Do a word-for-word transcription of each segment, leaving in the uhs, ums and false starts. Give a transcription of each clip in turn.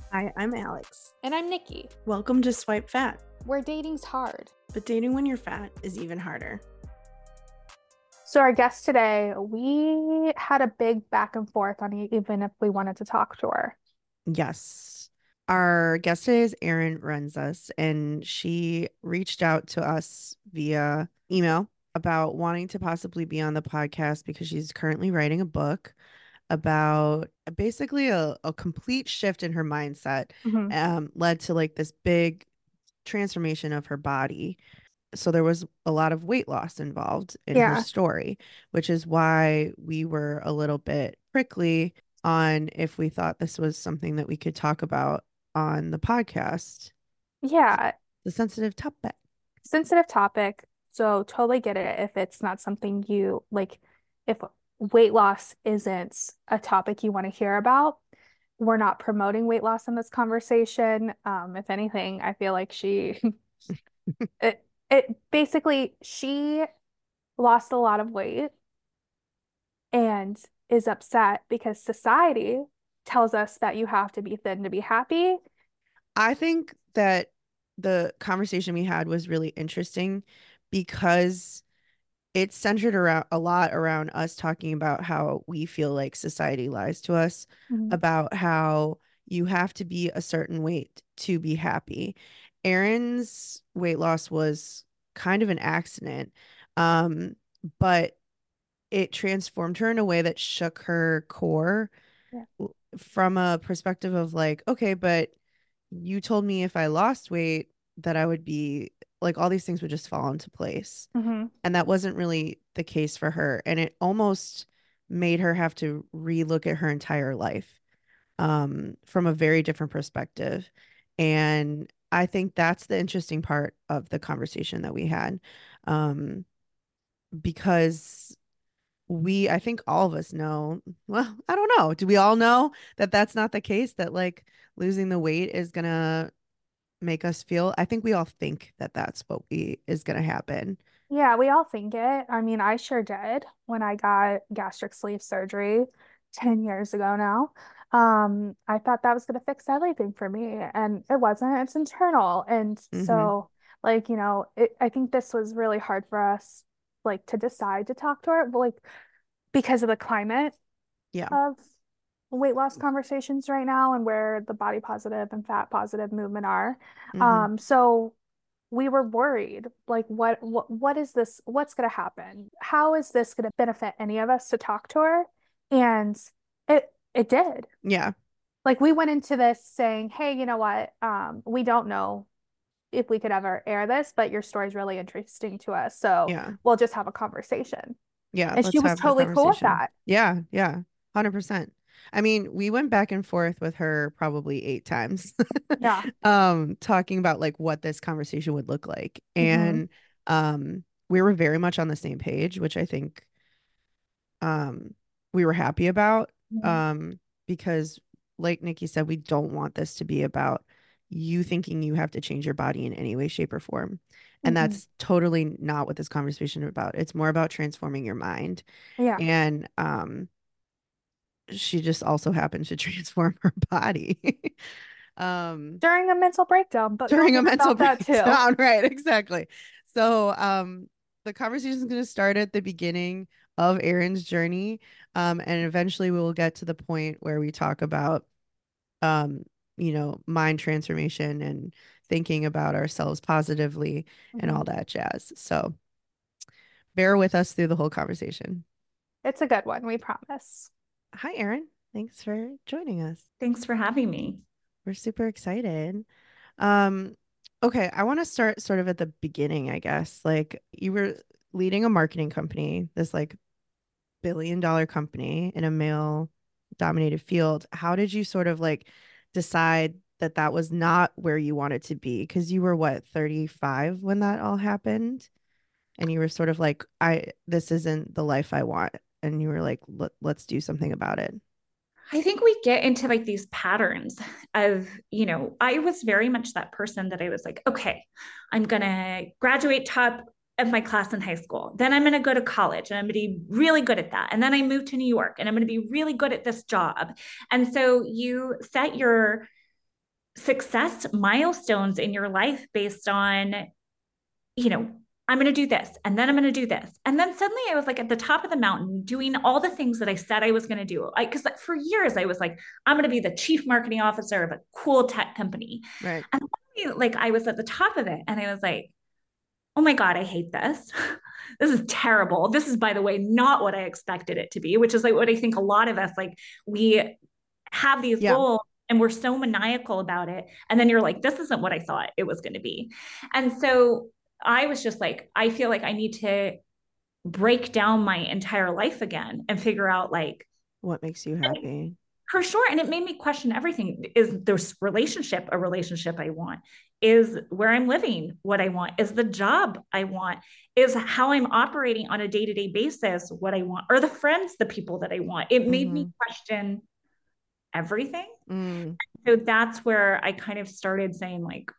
Hi, I'm Alex. And I'm Nikki. Welcome to Swipe Fat. Where dating's hard. But dating when you're fat is even harder. So our guest today, we had a big back and forth on even if we wanted to talk to her. Yes. Our guest today is Erin Renzas, and she reached out to us via email about wanting to possibly be on the podcast because she's currently writing a book about basically a, a complete shift in her mindset, Mhm. um, led to like this big transformation of her body. So there was a lot of weight loss involved in her Yeah. story, which is why we were a little bit prickly on if we thought this was something that we could talk about on the podcast. Yeah. The sensitive topic. Sensitive topic. So totally get it if it's not something you like, if weight loss isn't a topic you want to hear about. We're not promoting weight loss in this conversation. Um, if anything, I feel like she it it basically she lost a lot of weight and is upset because society tells us that you have to be thin to be happy. I think that the conversation we had was really interesting because it's centered around a lot around us talking about how we feel like society lies to us Mhm. about how you have to be a certain weight to be happy. Erin's weight loss was kind of an accident, um, but it transformed her in a way that shook her core Yeah. w- from a perspective of like, okay, but you told me if I lost weight that I would be like all these things would just fall into place. Mhm. And that wasn't really the case for her. And it almost made her have to relook at her entire life um, from a very different perspective. And I think that's the interesting part of the conversation that we had. Um, because we, I think all of us know, well, I don't know. Do we all know that that's not the case? That like losing the weight is going to make us feel, I think we all think that that's what we is going to happen. Yeah, we all think it. I mean, I sure did when I got gastric sleeve surgery ten years ago now. Um, I thought that was going to fix everything for me, and it wasn't. It's internal. And Hmm. so, like, you know, it, I think this was really hard for us, like, to decide to talk to her, but, like, because of the climate Yeah. of weight loss conversations right now and where the body positive and fat positive movement are. Hmm. Um, so we were worried, like what what what is this? What's going to happen? How is this going to benefit any of us to talk to her? And it it did. Yeah. Like we went into this saying, "Hey, you know what? Um, we don't know if we could ever air this, but your story is really interesting to us, so Yeah. we'll just have a conversation." Yeah. And she Let's was have the totally cool with conversation. that. Yeah. Yeah. one hundred percent. I mean, we went back and forth with her probably eight times, Yeah. um, talking about like what this conversation would look like. Hmm. And um, we were very much on the same page, which I think um, we were happy about um, because, like Nikki said, we don't want this to be about you thinking you have to change your body in any way, shape, or form. And Hmm. that's totally not what this conversation is about. It's more about transforming your mind. Yeah. And um, she just also happened to transform her body um, During a mental breakdown, but we'll during a hear mental about that too. breakdown. Right, exactly. So um, the conversation is going to start at the beginning of Erin's journey. Um, and eventually we will get to the point where we talk about, um, you know, mind transformation and thinking about ourselves positively and Mhm. all that jazz. So bear with us through the whole conversation. It's a good one, we promise. Hi, Erin. Thanks for joining us. Thanks for having me. We're super excited. Um, okay, I want to start sort of at the beginning, I guess. Like you were leading a marketing company, this like billion dollar company in a male dominated field. How did you sort of like decide that that was not where you wanted to be? Because you were what, thirty-five when that all happened? And you were sort of like, I, this isn't the life I want. And you were like, Let, let's do something about it. I think we get into like these patterns of, you know, I was very much that person that I was like, okay, I'm going to graduate top of my class in high school. Then I'm going to go to college and I'm going to be really good at that. And then I moved to New York and I'm going to be really good at this job. And so you set your success milestones in your life based on, you know, I'm going to do this and then I'm going to do this. And then suddenly I was like at the top of the mountain doing all the things that I said I was going to do. Because for years I was like, I'm going to be the chief marketing officer of a cool tech company. Right. And like I was at the top of it and I was like, oh my God, I hate this. This is terrible. This is, by the way, not what I expected it to be, which is like what I think a lot of us, like we have these Yeah. goals and we're so maniacal about it. And then you're like, this isn't what I thought it was going to be. And so I was just like, I feel like I need to break down my entire life again and figure out like what makes you happy. For sure. And it made me question everything. Is this relationship a relationship I want? Is where I'm living what I want? Is the job I want? Is how I'm operating on a day-to-day basis what I want? Are the friends the people that I want? It made mm-hmm. me question everything. Mm. So that's where I kind of started saying like,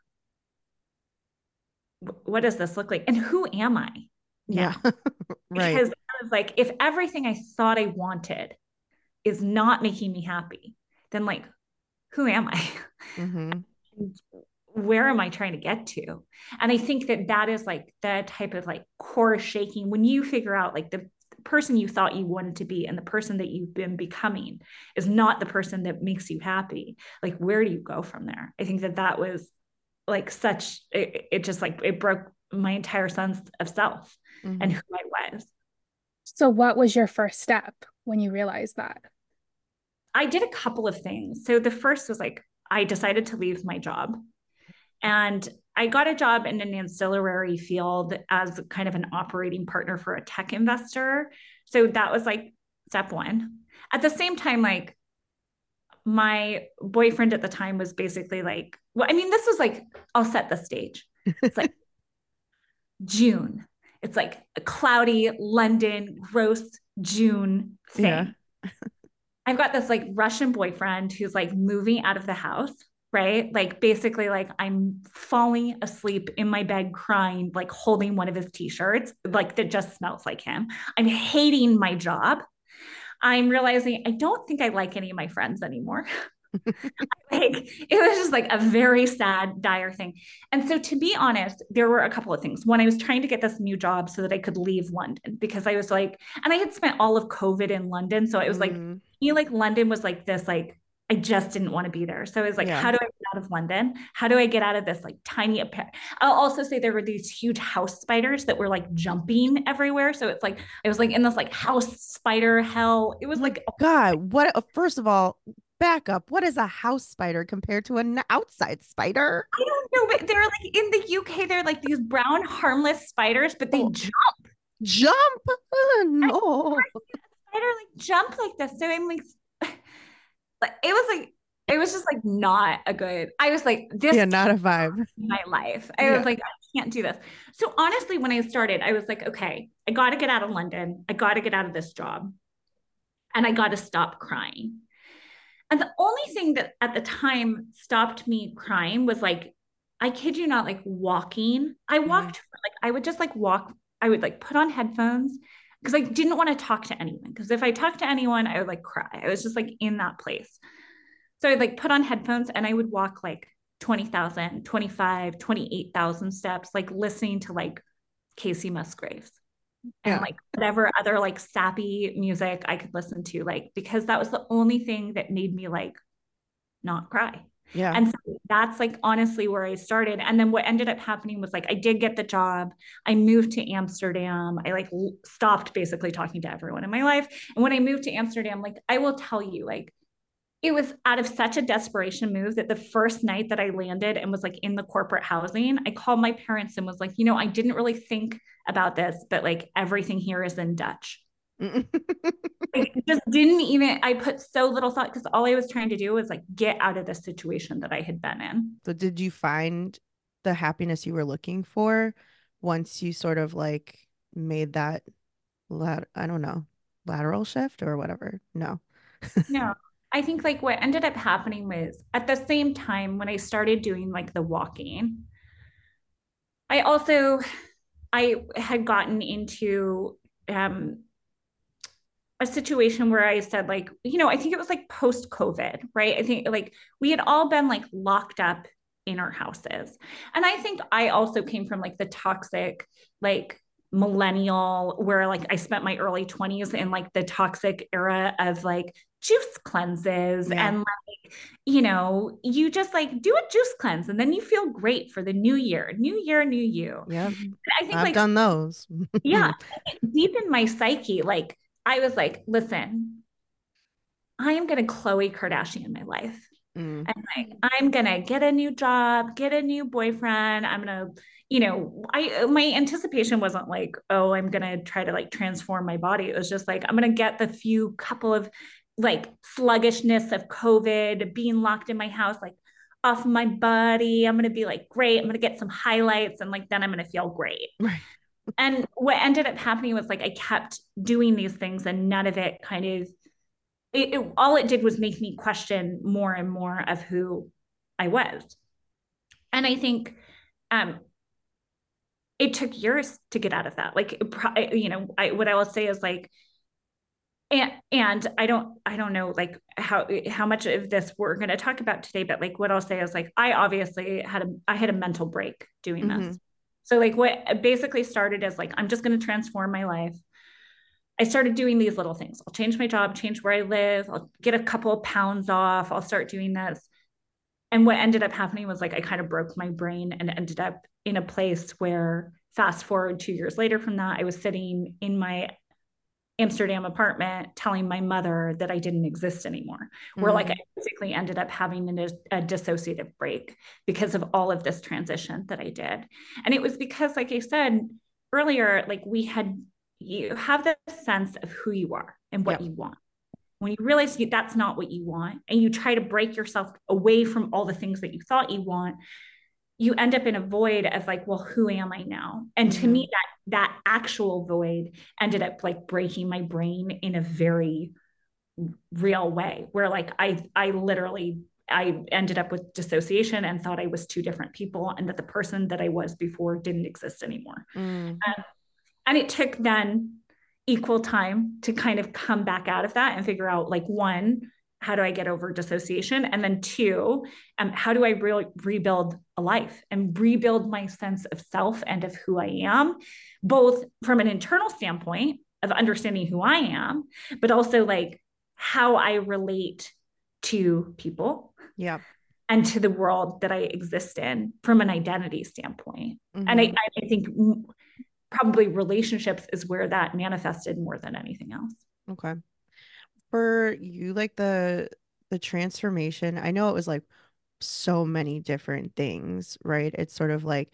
what does this look like? And who am I now? Yeah. Right. Because I was like, if everything I thought I wanted is not making me happy, then like, who am I? Mm-hmm. Where am I trying to get to? And I think that that is like the type of like core shaking when you figure out like the person you thought you wanted to be and the person that you've been becoming is not the person that makes you happy. Like, where do you go from there? I think that that was like such, it, it just like, it broke my entire sense of self mm-hmm. and who I was. So what was your first step when you realized that? I did a couple of things. So the first was like, I decided to leave my job and I got a job in an ancillary field as kind of an operating partner for a tech investor. So that was like step one. At the same time, like my boyfriend at the time was basically like, well, I mean, this was like, I'll set the stage. It's like June. It's like a cloudy London, gross June thing. Yeah. I've got this like Russian boyfriend who's like moving out of the house, right? Like basically like I'm falling asleep in my bed crying, like holding one of his t-shirts, like that just smells like him. I'm hating my job. I'm realizing I don't think I like any of my friends anymore. Like it was just like a very sad, dire thing. And so to be honest, there were a couple of things. One, I was trying to get this new job so that I could leave London because I was like, and I had spent all of COVID in London. So it was like, mm. me, like London was like this, like, I just didn't want to be there. So I was like, yeah. How do I get out of London? How do I get out of this like tiny, appa- I'll also say there were these huge house spiders that were like jumping everywhere. So it's like, I was like in this like house spider hell. It was like, God, what, first of all, back up. What is a house spider compared to an outside spider? I don't know, but they're like in the U K, they're like these brown harmless spiders, but they oh, jump. Jump? Oh, no. Spider like jump like this. So I'm like, like it was like, it was just like not a good, I was like, this yeah, not a vibe. My life. I yeah. was like, I can't do this. So honestly, when I started, I was like, okay, I got to get out of London. I got to get out of this job. And I got to stop crying. And the only thing that at the time stopped me crying was like, I kid you not, like walking. I walked, mm. like, I would just like walk. I would like put on headphones because I didn't want to talk to anyone. Because if I talked to anyone, I would like cry. I was just like in that place. So I'd like put on headphones and I would walk like twenty thousand, twenty-five, twenty-eight thousand steps, like listening to like Casey Musgraves. And yeah. like whatever other like sappy music I could listen to, like, because that was the only thing that made me like not cry. Yeah. And so that's like honestly where I started. And then what ended up happening was like, I did get the job. I moved to Amsterdam. I like l- stopped basically talking to everyone in my life. And when I moved to Amsterdam, like, I will tell you, like, it was out of such a desperation move that the first night that I landed and was like in the corporate housing, I called my parents and was like, you know, I didn't really think about this, but like everything here is in Dutch. I just didn't even, I put so little thought because all I was trying to do was like get out of the situation that I had been in. So did you find the happiness you were looking for once you sort of like made that, lat- I don't know, lateral shift or whatever? No. No. I think like what ended up happening was at the same time when I started doing like the walking, I also, I had gotten into um, a situation where I said, like, you know, I think it was like post COVID, right? I think like we had all been like locked up in our houses. And I think I also came from like the toxic, like millennial, where like I spent my early twenties in like the toxic era of like juice cleanses Yeah. and like, you know, you just like do a juice cleanse and then you feel great for the new year, new year, new you. Yep. I think I've like, done those. yeah, deep in my psyche, like I was like, listen, I am going to Khloe Kardashian my life. Mm. And like, I'm going to get a new job, get a new boyfriend. I'm going to, you know, I, my anticipation wasn't like, oh, I'm going to try to like transform my body. It was just like, I'm going to get the few couple of like sluggishness of COVID, being locked in my house, like off my body. I'm going to be like, great. I'm going to get some highlights and like, then I'm going to feel great. Right. And what ended up happening was like, I kept doing these things and none of it kind of, it, it, all it did was make me question more and more of who I was. And I think um, it took years to get out of that. Like, you know, I, what I will say is like, and and I don't I don't know like how how much of this we're going to talk about today, but like what I'll say is like I obviously had a I had a mental break doing Mm-hmm. this. So like what basically started as like I'm just going to transform my life. I started doing these little things. I'll change my job, change where I live, I'll get a couple of pounds off, I'll start doing this. And what ended up happening was like I kind of broke my brain and ended up in a place where fast forward two years later from that, I was sitting in my Amsterdam apartment telling my mother that I didn't exist anymore, mm-hmm. where like I basically ended up having a, a dissociative break because of all of this transition that I did. And it was because, like I said earlier, like we had, you have this sense of who you are and what yep. you want. When you realize that's not what you want and you try to break yourself away from all the things that you thought you want, you end up in a void of like, well, who am I now? And mm-hmm. to me, that that actual void ended up like breaking my brain in a very real way, where like I I literally I ended up with dissociation and thought I was two different people, and that the person that I was before didn't exist anymore. Mm. Um, and it took then equal time to kind of come back out of that and figure out like, one, how do I get over dissociation? And then two, um, how do I re- rebuild a life and rebuild my sense of self and of who I am, both from an internal standpoint of understanding who I am, but also like how I relate to people yeah. and to the world that I exist in from an identity standpoint. Mm-hmm. And I, I think probably relationships is where that manifested more than anything else. Okay. For you, like the the transformation, I know it was like so many different things, right? It's sort of like,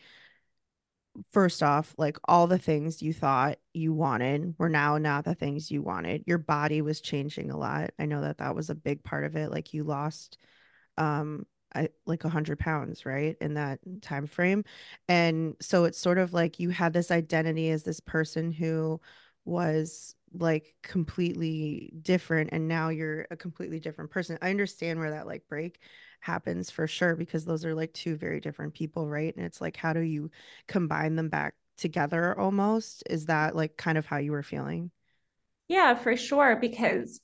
first off, like all the things you thought you wanted were now not the things you wanted. Your body was changing a lot. I know that that was a big part of it. Like you lost um I, like a hundred pounds, right, in that time frame. And so it's sort of like you had this identity as this person who was like completely different, and now you're a completely different person. I understand where that like break happens for sure, because those are like two very different people, right? And it's like, how do you combine them back together almost? Is that like kind of how you were feeling? Yeah, for sure, because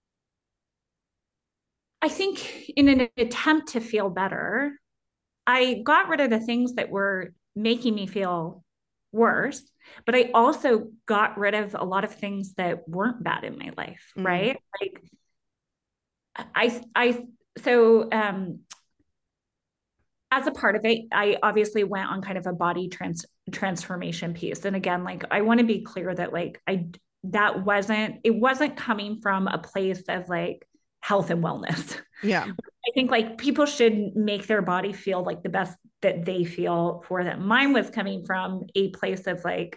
I think in an attempt to feel better, I got rid of the things that were making me feel worse, but I also got rid of a lot of things that weren't bad in my life, mm. right? Like I, I, so um, as a part of it, I obviously went on kind of a body trans transformation piece. And again, like I want to be clear that like I, that wasn't, it wasn't coming from a place of like health and wellness. Yeah. I think like people should make their body feel like the best that they feel for them. Mine was coming from a place of like,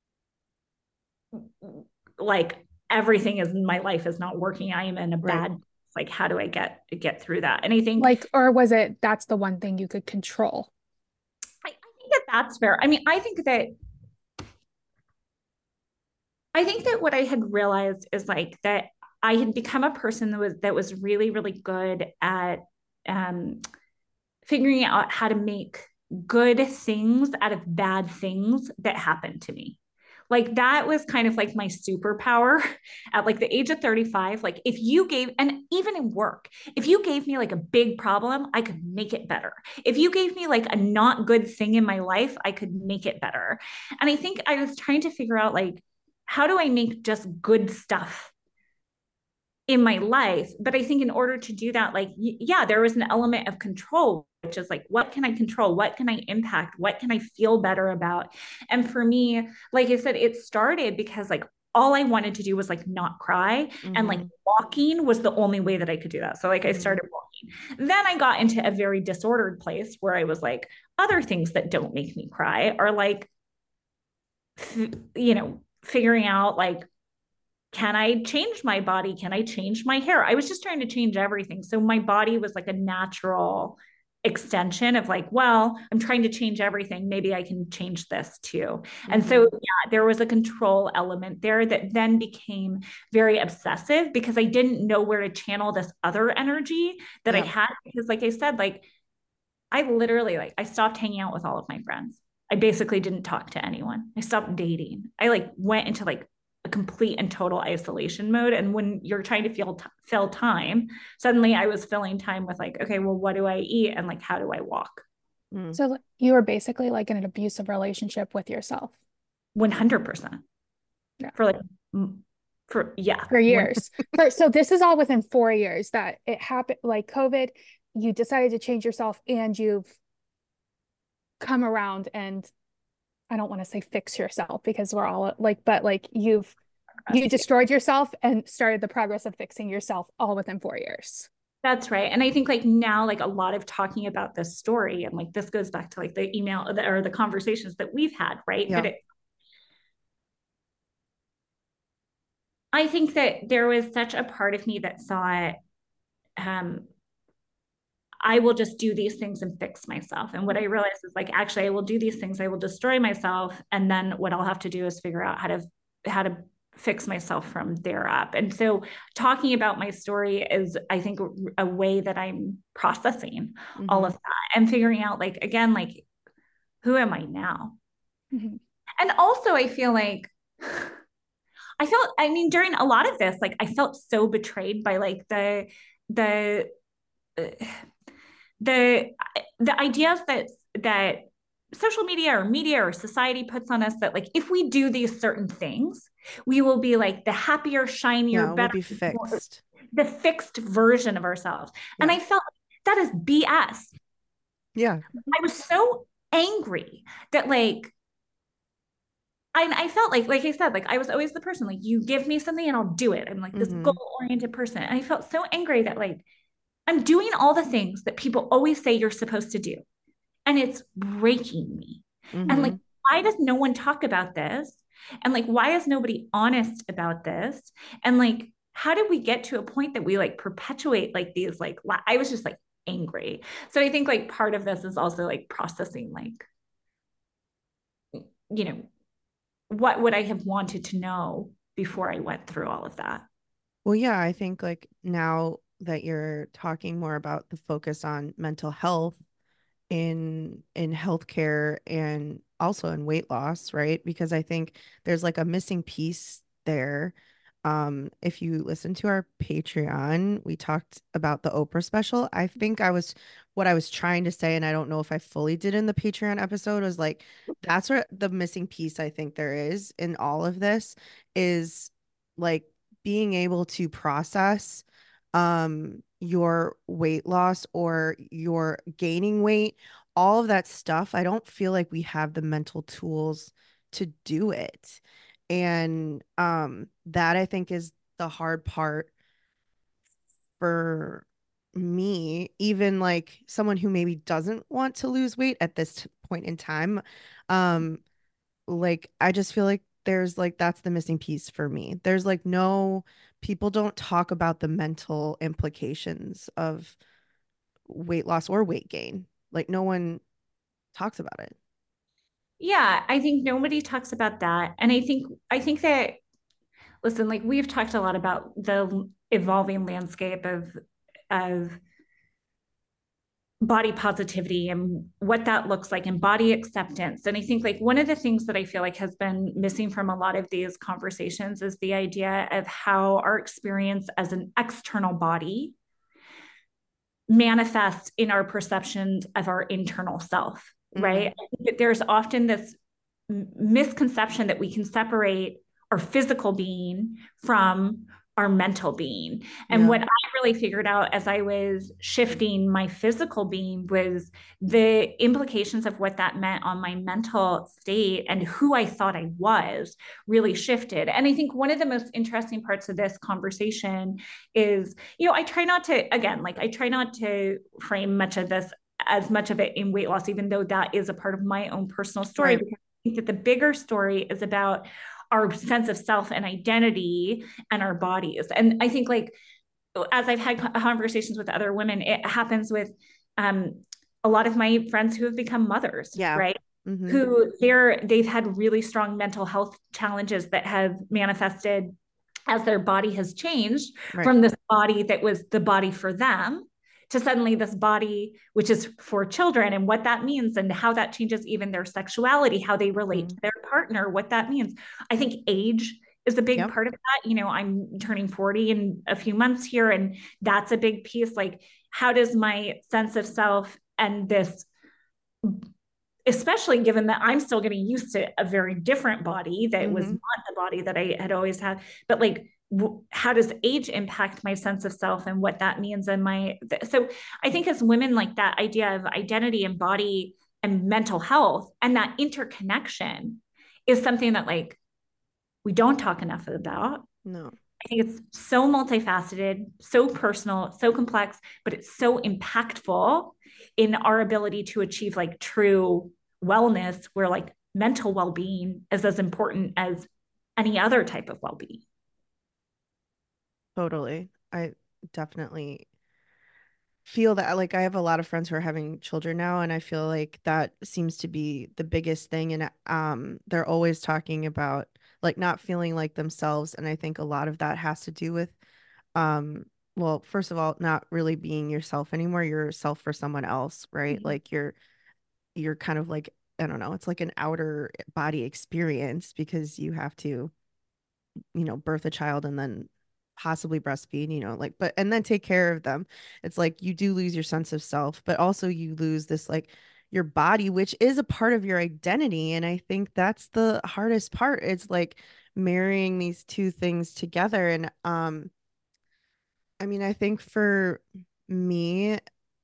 like everything is in my life is not working. I am in a right. bad, like, how do I get, get through that? And I think like, or was it, that's the one thing you could control? I, I think that that's fair. I mean, I think that, I think that what I had realized is like that I had become a person that was that was really, really good at um, figuring out how to make good things out of bad things that happened to me. Like that was kind of like my superpower at like the age of thirty-five. Like if you gave, and even in work, if you gave me like a big problem, I could make it better. If you gave me like a not good thing in my life, I could make it better. And I think I was trying to figure out like, how do I make just good stuff in my life? But I think in order to do that, like, yeah, there was an element of control, which is like, what can I control? What can I impact? What can I feel better about? And for me, like I said, it started because like all I wanted to do was like not cry. Mm-hmm. And like walking was the only way that I could do that. So like mm-hmm. I started walking. Then I got into a very disordered place where I was like, other things that don't make me cry are like, f- you know, figuring out like, can I change my body? Can I change my hair? I was just trying to change everything. So my body was like a natural extension of like, well, I'm trying to change everything. Maybe I can change this too. Mm-hmm. And so, yeah, there was a control element there that then became very obsessive because I didn't know where to channel this other energy that yeah. I had. Because like I said, like I literally, like I stopped hanging out with all of my friends. I basically didn't talk to anyone. I stopped dating. I like went into like a complete and total isolation mode. And when you're trying to feel, t- fill time, suddenly I was filling time with like, okay, well, what do I eat? And like, how do I walk? Mm. So you were basically like in an abusive relationship with yourself. one hundred percent. Yeah. For like, for, yeah. For years. for, so this is all within four years that it happened, like COVID, you decided to change yourself and you've come around and I don't want to say fix yourself because we're all like, but like you've, you destroyed yourself and started the progress of fixing yourself all within four years. That's right. And I think like now, like a lot of talking about this story and like, this goes back to like the email or the conversations that we've had, right? Yeah. But it, I think that there was such a part of me that thought, um, I will just do these things and fix myself. And what I realized is like, actually, I will do these things. I will destroy myself. And then what I'll have to do is figure out how to, how to fix myself from there up. And so talking about my story is, I think, a way that I'm processing mm-hmm. all of that and figuring out like, again, like, who am I now? Mm-hmm. And also I feel like, I felt, I mean, during a lot of this, like I felt so betrayed by like the, the, uh, the the ideas that that social media or media or society puts on us that like if we do these certain things we will be like the happier, shinier, yeah, better, we'll be fixed, the fixed version of ourselves. Yeah. And I felt that is B S. Yeah, I was so angry that like I, I felt like, like I said, like I was always the person like you give me something and I'll do it. I'm like this mm-hmm. goal-oriented person. And I felt so angry that like I'm doing all the things that people always say you're supposed to do. And it's breaking me. Mm-hmm. And like, why does no one talk about this? And like, why is nobody honest about this? And like, how did we get to a point that we like perpetuate like these, like, I was just like angry. So I think like part of this is also like processing, like, you know, what would I have wanted to know before I went through all of that? Well, yeah, I think like now that you're talking more about the focus on mental health in in healthcare and also in weight loss, right? Because I think there's like a missing piece there. Um, if you listen to our Patreon, we talked about the Oprah special. I think I was what I was trying to say, and I don't know if I fully did in the Patreon episode, was like that's what the missing piece I think there is in all of this is like being able to process um your weight loss or your gaining weight, all of that stuff. I don't feel like we have the mental tools to do it. And um that I think is the hard part for me, even like someone who maybe doesn't want to lose weight at this point in time. Um like I just feel like there's like that's the missing piece for me. There's like no people don't talk about the mental implications of weight loss or weight gain. Like no one talks about it. Yeah, I think nobody talks about that. And I think I think that listen, like we've talked a lot about the evolving landscape of of body positivity and what that looks like and body acceptance. And I think like one of the things that I feel like has been missing from a lot of these conversations is the idea of how our experience as an external body manifests in our perceptions of our internal self, right? Mm-hmm. I think that there's often this misconception that we can separate our physical being from our mental being. And Yeah. what I really figured out as I was shifting my physical being was the implications of what that meant on my mental state and who I thought I was really shifted. And I think one of the most interesting parts of this conversation is, you know, I try not to, again, like I try not to frame much of this as much of it in weight loss, even though that is a part of my own personal story, Right. because I think that the bigger story is about our sense of self and identity and our bodies. And I think like, as I've had conversations with other women, it happens with um, a lot of my friends who have become mothers, Yeah. right? Mm-hmm. Who they're, they've had really strong mental health challenges that have manifested as their body has changed Right. from this body that was the body for them to suddenly this body, which is for children, and what that means and how that changes even their sexuality, how they relate Mm-hmm. to their partner, what that means. I think age is a big Yep. part of that. You know, I'm turning forty in a few months here, and that's a big piece. Like, how does my sense of self and this, especially given that I'm still getting used to a very different body that was Mm-hmm. not the body that I had always had, but like, how does age impact my sense of self and what that means in my, so I think as women, like that idea of identity and body and mental health and that interconnection is something that like we don't talk enough about. No. I think it's so multifaceted, so personal, so complex, but it's so impactful in our ability to achieve like true wellness, where like mental well-being is as important as any other type of well-being. Totally. I definitely feel that. Like I have a lot of friends who are having children now, and I feel like that seems to be the biggest thing. And um they're always talking about like not feeling like themselves. And I think a lot of that has to do with um well, first of all, not really being yourself anymore. You're yourself for someone else, right? Mm-hmm. Like you're you're kind of like, I don't know, it's like an outer body experience because you have to, you know, birth a child and then possibly breastfeed, you know, like, but, and then take care of them. It's like you do lose your sense of self, but also you lose this, like, your body, which is a part of your identity. And I think that's the hardest part. It's like marrying these two things together. And, um, I mean, I think for me,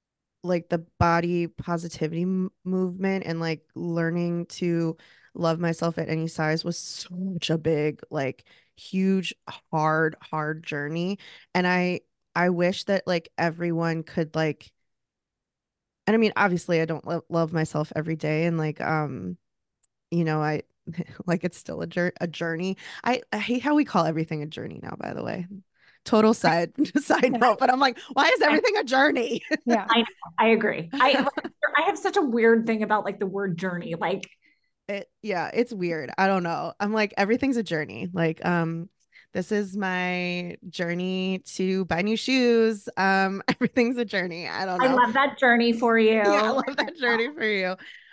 like the body positivity m- movement and like learning to love myself at any size was such a big, like huge, hard, hard journey. And I I wish that like everyone could like, and I mean obviously I don't lo- love myself every day, and like um you know I like it's still a jour- a journey. I, I hate how we call everything a journey now, by the way. Total side side note, but I'm like, why is everything a journey? Yeah. I I agree. I I have such a weird thing about like the word journey. Like, It, yeah, it's weird. I don't know. I'm like, everything's a journey. Like, um, this is my journey to buy new shoes. Um, everything's a journey. I don't I know. love that journey for Yeah, I you. love that journey for you.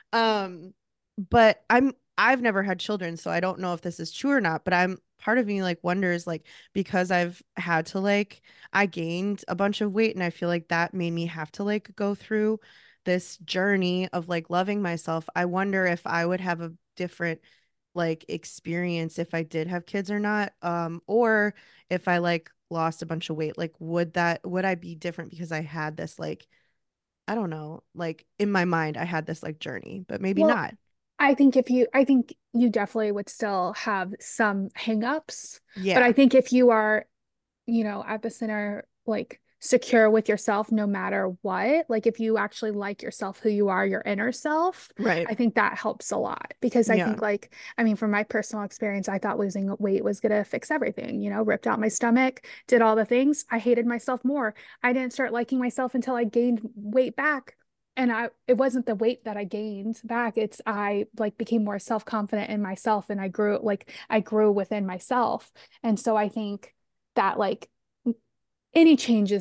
Um, but I'm I've never had children, so I don't know if this is true or not, but I'm part of me like wonders like because I've had to like I gained a bunch of weight, and I feel like that made me have to like go through this journey of like loving myself. I wonder if I would have a different like experience if I did have kids or not. Um, or if I like lost a bunch of weight, like would that would I be different because I had this like, I don't know, like in my mind, I had this like journey, but maybe Well, not. I think if you, I think you definitely would still have some hangups, but I Yeah. think if you are, you know, at the center, like secure with yourself no matter what, like if you actually like yourself, who you are, your inner self, Right. I think that helps a lot because I Yeah. think, like, I mean, from my personal experience, I thought losing weight was gonna fix everything, you know, ripped out my stomach, did all the things. I hated myself more. I didn't start liking myself until I gained weight back. And I, it wasn't the weight that I gained back. It's I like became more self-confident in myself and I grew like I grew within myself. And so I think that like any changes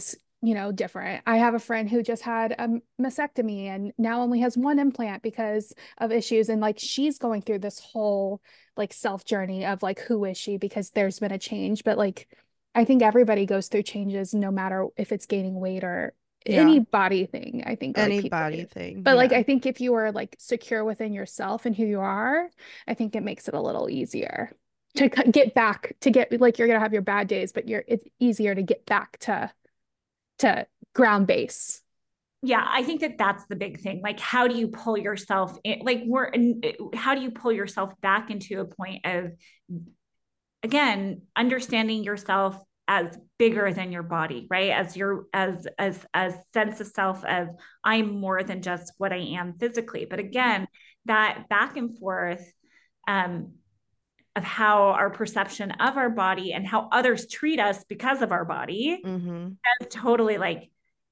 you know, different. I have a friend who just had a mastectomy and now only has one implant because of issues. And like, she's going through this whole like self journey of like, who is she? Because there's been a change. But like, I think everybody goes through changes no matter if it's gaining weight or Yeah. any body thing, I think. Like Any people body do. thing. But like, yeah. I think if you are like secure within yourself and who you are, I think it makes it a little easier to c- get back to get like you're gonna have your bad days, but you're it's easier to get back to to ground base. Yeah, I think that that's the big thing. Like, how do you pull yourself in? Like, we're in, how do you pull yourself back into a point of, again, understanding yourself as bigger than your body, right? As your as as as sense of self of I'm more than just what I am physically. But again, that back and forth um, of how our perception of our body and how others treat us because of our body, mm-hmm. that's totally like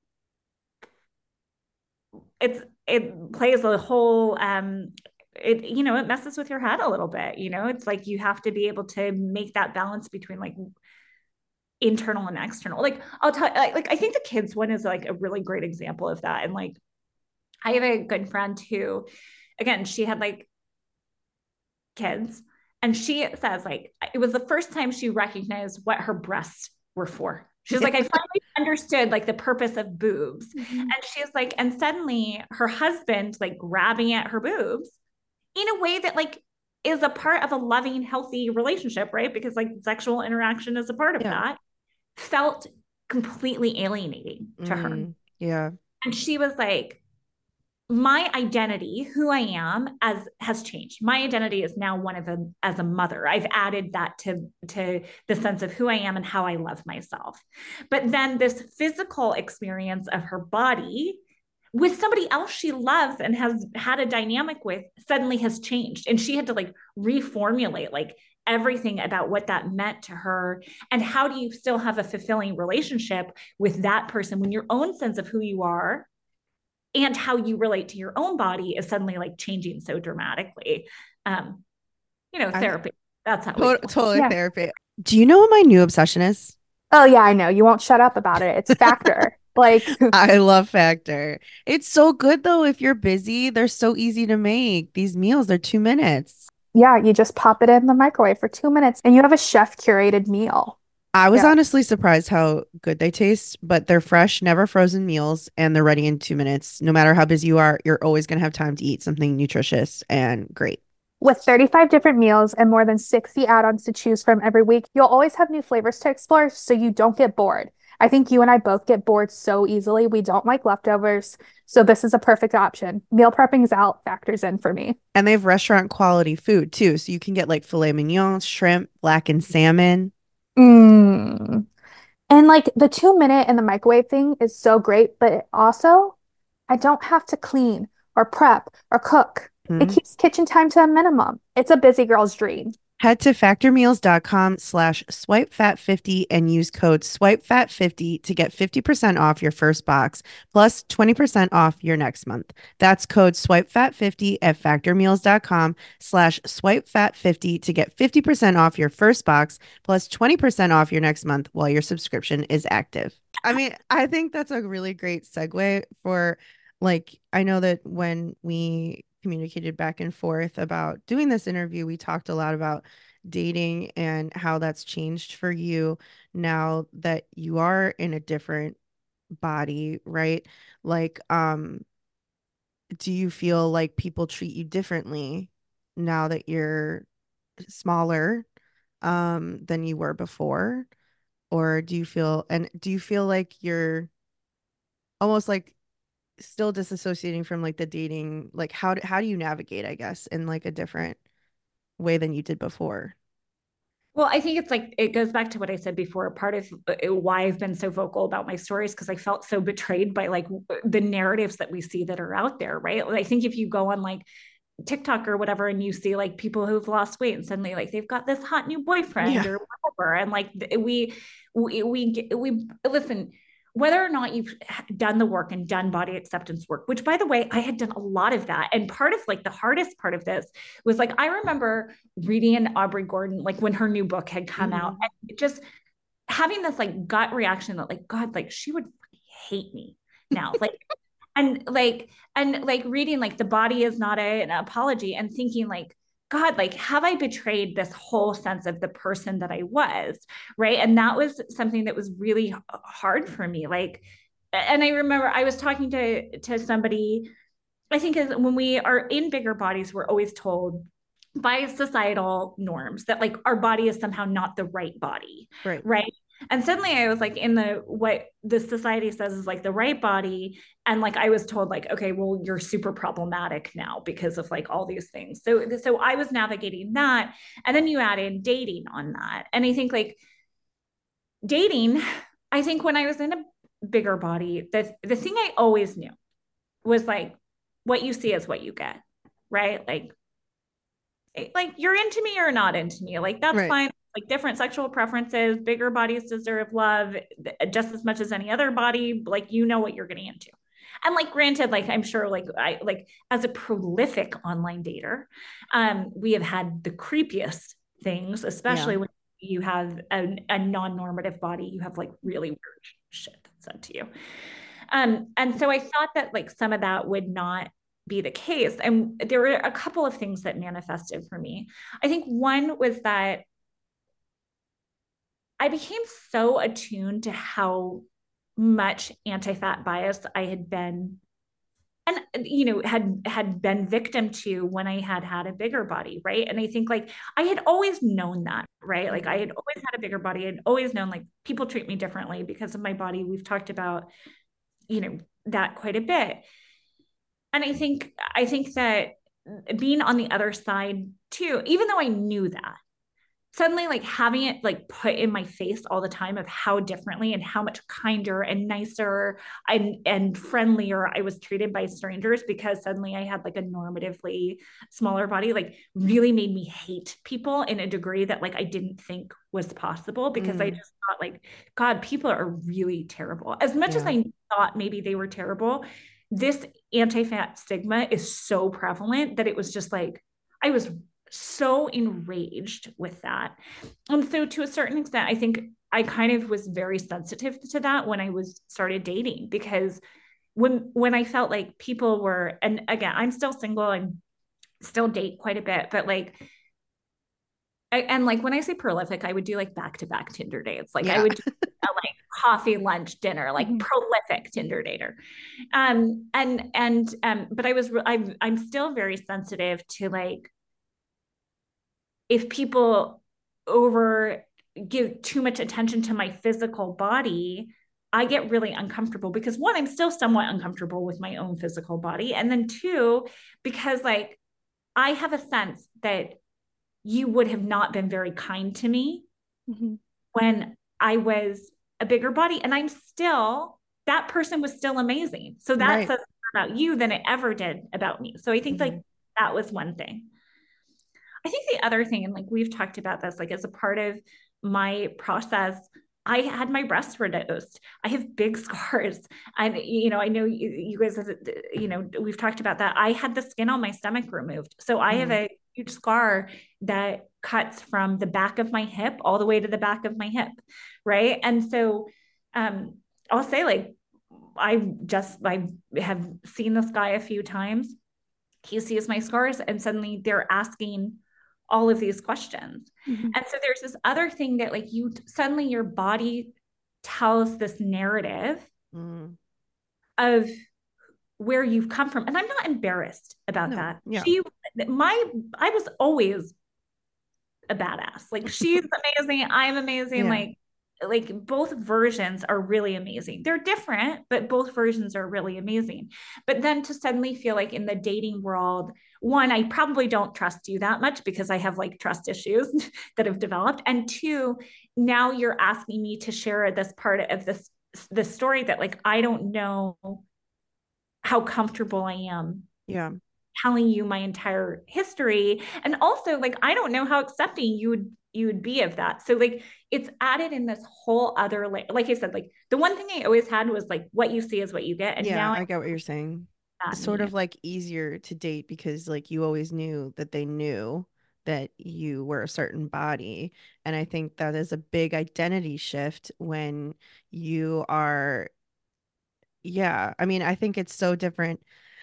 it's it plays a whole um it you know it messes with your head a little bit. You know, it's like you have to be able to make that balance between like internal and external. Like I'll tell like, like I think the kids one is like a really great example of that. And like I have a good friend who, again, she had like kids, and she says like it was the first time she recognized what her breasts were for. She's like, I finally understood like the purpose of boobs. Mm-hmm. And she's like, and suddenly her husband like grabbing at her boobs in a way that like is a part of a loving, healthy relationship, right? Because like sexual interaction is a part of yeah. that, felt completely alienating to mm, her. Yeah. And she was like, my identity, who I am, as has changed. My identity is now one of a as a mother. I've added that to to the sense of who I am and how I love myself. But then this physical experience of her body with somebody else she loves and has had a dynamic with suddenly has changed, and she had to like reformulate like everything about what that meant to her. And how do you still have a fulfilling relationship with that person when your own sense of who you are and how you relate to your own body is suddenly like changing so dramatically. Um, you know, therapy. I, that's how to- we totally yeah. therapy. Do you know what my new obsession is? Oh yeah, I know. You won't shut up about it. It's Factor. Like I love Factor. It's so good though. If you're busy, they're so easy to make. These meals are two minutes. yeah, you just pop it in the microwave for two minutes and you have a chef curated meal. I was Yeah. honestly surprised how good they taste, but they're fresh, never frozen meals, and they're ready in two minutes. No matter how busy you are, you're always going to have time to eat something nutritious and great. With thirty-five different meals and more than sixty add-ons to choose from every week, you'll always have new flavors to explore so you don't get bored. I think you and I both get bored so easily. We don't like leftovers. So this is a perfect option. Meal prepping's out, Factor's in for me. And they have restaurant quality food too. So you can get like filet mignon, shrimp, blackened salmon. Mm. And like the two minute in the microwave thing is so great, but it also, I don't have to clean or prep or cook. It Hmm. keeps kitchen time to a minimum. It's a busy girl's dream. Head to factormeals.com slash swipefat50 and use code swipefat50 to get fifty percent off your first box plus twenty percent off your next month. That's code swipefat50 at factormeals.com slash swipefat50 to get fifty percent off your first box plus twenty percent off your next month while your subscription is active. I mean, I think that's a really great segue for like, I know that when we communicated back and forth about doing this interview, we talked a lot about dating and how that's changed for you now that you are in a different body, right? Like, um, do you feel like people treat you differently now that you're smaller, um, than you were before? Or do you feel, and do you feel like you're almost like still disassociating from like the dating, like how do, how do you navigate, I guess, in like a different way than you did before? Well, I think it's like it goes back to what I said before. Part of why I've been so vocal about my stories because I felt so betrayed by like the narratives that we see that are out there, right? I think if you go on like TikTok or whatever and you see like people who've lost weight and suddenly like they've got this hot new boyfriend Yeah. or whatever, and like we we we we listen. Whether or not you've done the work and done body acceptance work, which by the way, I had done a lot of that. And part of like the hardest part of this was like, I remember reading an Aubrey Gordon, like when her new book had come Mhm. out, and just having this like gut reaction that like, God, like she would hate me now. Like, and like, and like reading like the body is not a, an apology and thinking like, God, like, have I betrayed this whole sense of the person that I was? Right. And that was something that was really hard for me. Like, and I remember I was talking to, to somebody, I think is when we are in bigger bodies, we're always told by societal norms that like our body is somehow not the right body. Right. Right. And suddenly I was like in the what the society says is like the right body. And like I was told, like, okay, well, you're super problematic now because of like all these things. So so I was navigating that. And then you add in dating on that. And I think like dating, I think when I was in a bigger body, the the thing I always knew was like what you see is what you get. Right. Like like you're into me or not into me. Like that's Right. fine. Like different sexual preferences, bigger bodies deserve love just as much as any other body. Like you know what you're getting into. And like granted, like I'm sure like I like as a prolific online dater, um, we have had the creepiest things, especially Yeah. when you have a, a non-normative body, you have like really weird shit said to you. Um, and so I thought that like some of that would not be the case. And there were a couple of things that manifested for me. I think one was that I became so attuned to how much anti-fat bias I had been and you know had had been victim to when I had had a bigger body, right? And I think like I had always known that, right? Like I had always had a bigger body and always known like people treat me differently because of my body. We've talked about you know that quite a bit. And I think I think that being on the other side too, even though I knew that, suddenly like having it like put in my face all the time of how differently and how much kinder and nicer and and friendlier I was treated by strangers because suddenly I had like a normatively smaller body, like really made me hate people in a degree that like I didn't think was possible because I Mm. just thought like, God, people are really terrible. As much as Yeah. I thought maybe they were terrible, this anti-fat stigma is so prevalent that it was just like, I was so enraged with that. And so to a certain extent, I think I kind of was very sensitive to that when I was started dating because when when I felt like people were, and again, I'm still single and still date quite a bit, but like I, and like when I say prolific, I would do like back to back Tinder dates. Like I Yeah. would do a, like coffee, lunch, dinner, like Mhm. prolific Tinder dater. Um, and and um, but I was I'm I'm still very sensitive to like if people over give too much attention to my physical body, I get really uncomfortable because one, I'm still somewhat uncomfortable with my own physical body. And then two, because like I have a sense that you would have not been very kind to me Mhm. when I was a bigger body. And I'm still, that person was still amazing. So that Right. says more about you than it ever did about me. So I think Mhm. like that was one thing. I think the other thing, and like we've talked about this, like as a part of my process, I had my breasts reduced. I have big scars. And, you know, I know you, you guys, have, you know, we've talked about that. I had the skin on my stomach removed. So I have Mhm. a huge scar that cuts from the back of my hip all the way to the back of my hip. Right. And so um, I'll say, like, I just, I have seen this guy a few times. He sees my scars and suddenly they're asking all of these questions. Mhm. And so there's this other thing that like you suddenly your body tells this narrative Mm. of where you've come from. And I'm not embarrassed about No. that. Yeah. She my I was always a badass. Like she's amazing, I'm amazing. Yeah. Like like both versions are really amazing. They're different, but both versions are really amazing. But then to suddenly feel like in the dating world, one, I probably don't trust you that much because I have like trust issues that have developed. And two, now you're asking me to share this part of this this story that like I don't know how comfortable I am Yeah. telling you my entire history. And also like I don't know how accepting you would you would be of that. So like it's added in this whole other like like I said, like the one thing I always had was like what you see is what you get. And Yeah, now I I get what you're saying. have It's that in sort me. of like easier to date because like you always knew that they knew that you were a certain body. And I think that is a big identity shift when you are Yeah. I mean, I think it's so different,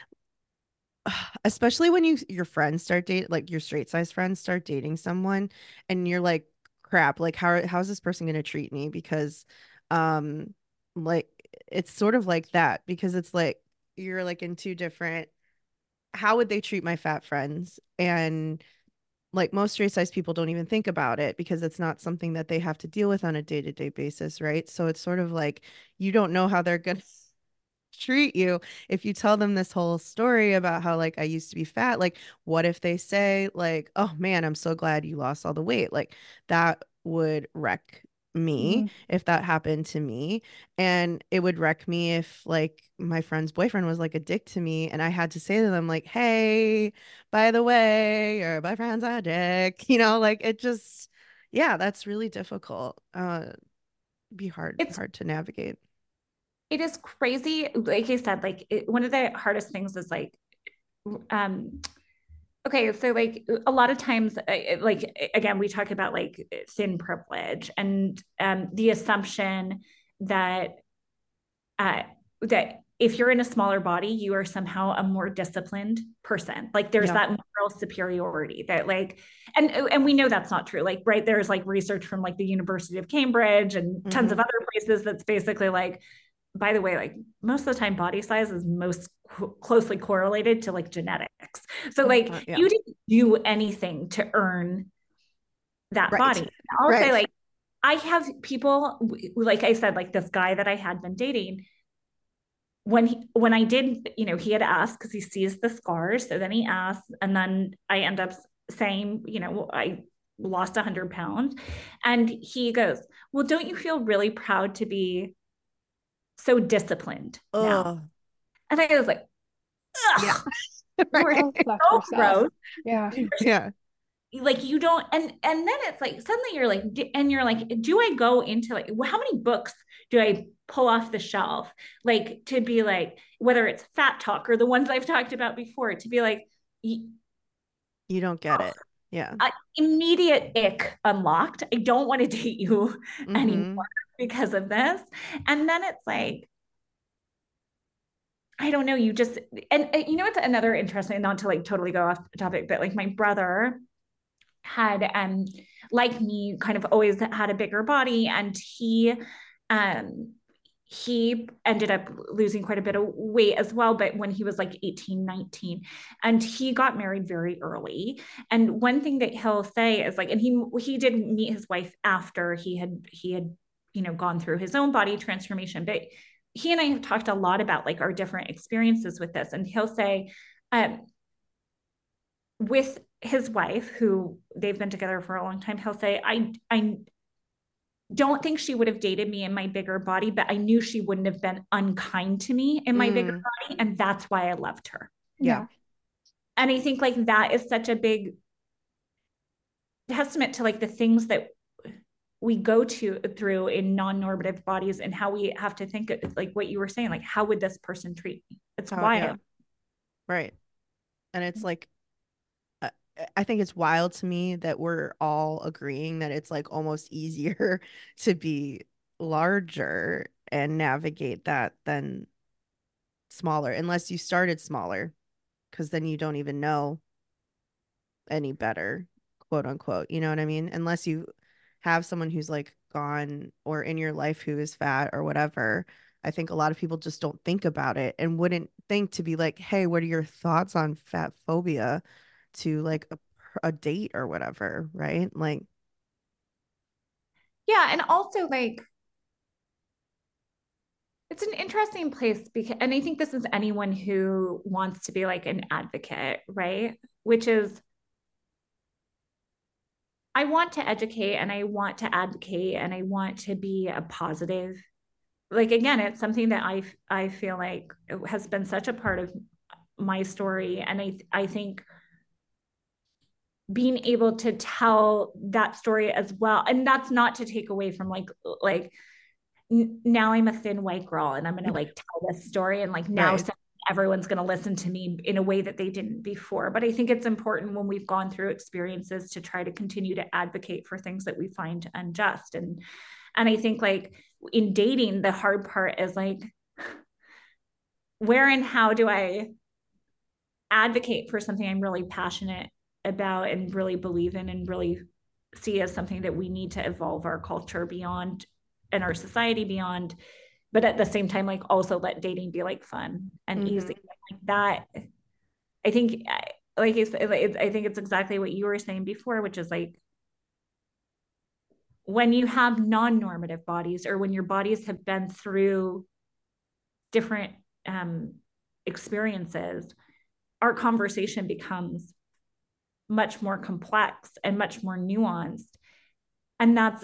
especially when you your friends start date like your straight size friends start dating someone and you're like, crap, like how how's this person gonna treat me? Because um like it's sort of like that because it's like you're like in two different how would they treat my fat friends? And like most straight size people don't even think about it because it's not something that they have to deal with on a day-to-day basis, right? So it's sort of like you don't know how they're gonna treat you if you tell them this whole story about how like I used to be fat. Like what if they say like, oh man, I'm so glad you lost all the weight? Like that would wreck me Mhm. if that happened to me. And it would wreck me if like my friend's boyfriend was like a dick to me and I had to say to them like, hey, by the way, your boyfriend's a dick. You know, like it just, yeah, that's really difficult. Uh be hard It's hard to navigate. it is crazy. Like I said, like it, one of the hardest things is like, um, okay, so like a lot of times, uh, like again, we talk about like thin privilege and um, the assumption that uh, that if you're in a smaller body, you are somehow a more disciplined person. Like there's Yeah. that moral superiority that like, and and we know that's not true. Like, right, there's like research from like the University of Cambridge and tons of Hmm. other places that's basically like, by the way, like most of the time, body size is most co- closely correlated to like genetics. So like Uh, yeah. you didn't do anything to earn that Right. body. I'll say Right. like I have people, like I said, like this guy that I had been dating, when he when I did, you know, he had asked because he sees the scars. So then he asked, and then I end up saying, you know, I lost a hundred pounds. And he goes, well, don't you feel really proud to be so disciplined now? Oh, And I was like, yeah. ugh, you are Right. Go fuck so yourself. gross. Yeah. Yeah. Like you don't, and and then it's like suddenly you're like, and you're like, do I go into like, how many books do I pull off the shelf, like to be like, whether it's fat talk or the ones I've talked about before, to be like, You don't get it. Yeah. uh, immediate ick unlocked. I don't want to date you anymore Mm-hmm. because of this. And then it's like, I don't know, you just, and, and you know, it's another interesting, not to like totally go off topic, but like my brother had, um, like me, kind of always had a bigger body, and he, um, he ended up losing quite a bit of weight as well, but when he was like eighteen, nineteen, and he got married very early. And one thing that he'll say is like, and he he did meet his wife after he had he had you know gone through his own body transformation, but he and I have talked a lot about like our different experiences with this. And he'll say, um, with his wife, who they've been together for a long time, he'll say, I I don't think she would have dated me in my bigger body, but I knew she wouldn't have been unkind to me in my bigger Mm, body. And that's why I loved her. yeah. Yeah. And I think like that is such a big testament to like the things that we go to through in non-normative bodies and how we have to think of, like what you were saying, like how would this person treat me? It's Oh, yeah. wild. Right. And it's like, uh, I think it's wild to me that we're all agreeing that it's like almost easier to be larger and navigate that than smaller, unless you started smaller, because then you don't even know any better, quote unquote. You know what I mean? Unless you have someone who's like gone or in your life who is fat or whatever. I think a lot of people just don't think about it and wouldn't think to be like, hey, what are your thoughts on fat phobia to like a, a date or whatever, right? Like, Yeah. And also like, it's an interesting place because, and I think this is anyone who wants to be like an advocate, right? Which is, I want to educate and I want to advocate and I want to be a positive. Like again, it's something that I I feel like has been such a part of my story, and I I think being able to tell that story as well, and that's not to take away from like like now I'm a thin white girl and I'm going to like tell this story and like now right. everyone's going to listen to me in a way that they didn't before. But I think it's important when we've gone through experiences to try to continue to advocate for things that we find unjust. And and I think like in dating, the hard part is like where and how do I advocate for something I'm really passionate about and really believe in and really see as something that we need to evolve our culture beyond and our society beyond, but at the same time, like also let dating be like fun and Mm-hmm. easy like that. I think like it's, I think it's exactly what you were saying before, which is like when you have non-normative bodies or when your bodies have been through different um, experiences, our conversation becomes much more complex and much more nuanced. And that's,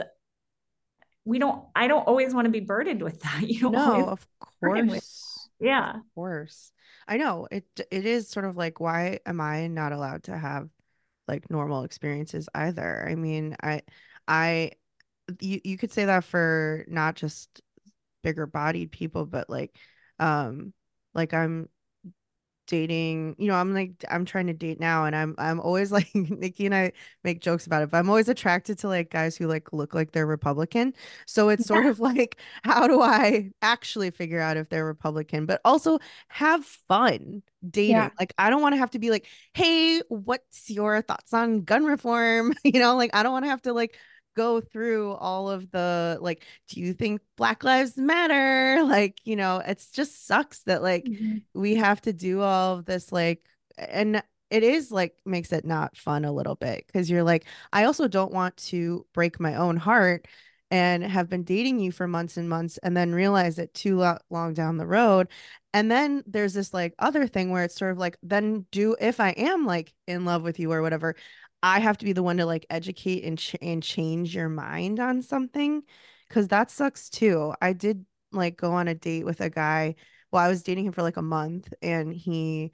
we don't, I don't always want to be burdened with that. You don't No, always of burden with, course. Of yeah. course. I know it it is sort of like, why am I not allowed to have like normal experiences either? I mean, I I you you could say that for not just bigger bodied people, but like um like I'm dating, you know, I'm like I'm trying to date now, and I'm I'm always like Nikki and I make jokes about it, but I'm always attracted to like guys who like look like they're Republican. So it's sort of like, how do I actually figure out if they're Republican, but also have fun dating? Yeah. Like I don't want to have to be like, "Hey, what's your thoughts on gun reform?" You know, like I don't want to have to like go through all of the like, do you think Black Lives Matter? Like, you know, it's just sucks that like Mhm. we have to do all of this like, and it is like makes it not fun a little bit because you're like, I also don't want to break my own heart and have been dating you for months and months and then realize it too lo- long down the road. And then there's this like other thing where it's sort of like, then do, if I am like in love with you or whatever, I have to be the one to like educate and ch- and change your mind on something, because that sucks too. I did like go on a date with a guy. Well, I was dating him for like a month, and he,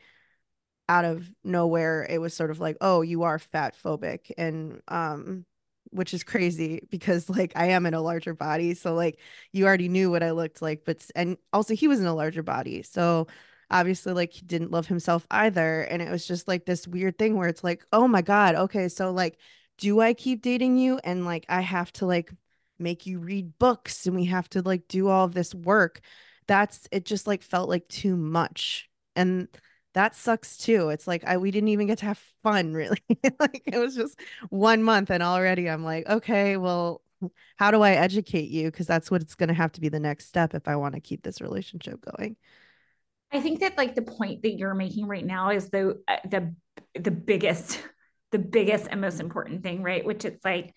out of nowhere, it was sort of like, "Oh, you are fat phobic," and um, which is crazy because like I am in a larger body, so like you already knew what I looked like, but and also he was in a larger body, so obviously like he didn't love himself either, and it was just like this weird thing where it's like, "Oh my God, okay, so like, do I keep dating you and like I have to like make you read books and we have to like do all of this work?" That's it. Just like felt like too much, and that sucks too. It's like I we didn't even get to have fun really. Like it was just one month and already I'm like, okay, well, how do I educate you? Because that's what it's gonna have to be the next step if I want to keep this relationship going. I think that like the point that you're making right now is the uh, the the biggest the biggest and most important thing, right? Which it's like,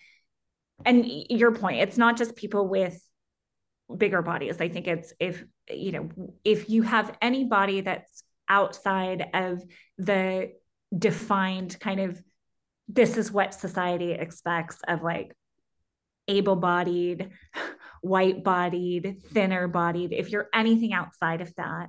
and your point, it's not just people with bigger bodies. I think it's if you know if you have any body that's outside of the defined kind of, this is what society expects of like able-bodied, white-bodied, thinner-bodied. If you're anything outside of that,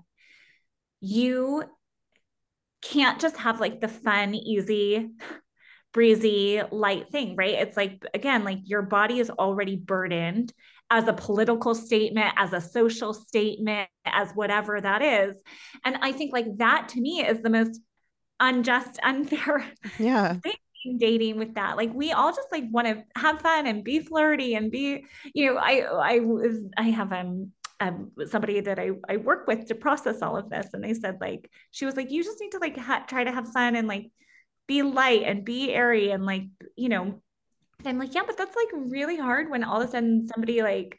you can't just have like the fun, easy, breezy, light thing, right? It's like, again, like your body is already burdened as a political statement, as a social statement, as whatever that is. And I think like that to me is the most unjust, unfair Yeah. thing, dating with that. Like we all just like want to have fun and be flirty and be, you know, I I was I have um um, somebody that I, I work with to process all of this. And they said, like, she was like, you just need to like ha- try to have fun and like be light and be airy and like, you know, and I'm like, yeah, but that's like really hard when all of a sudden somebody like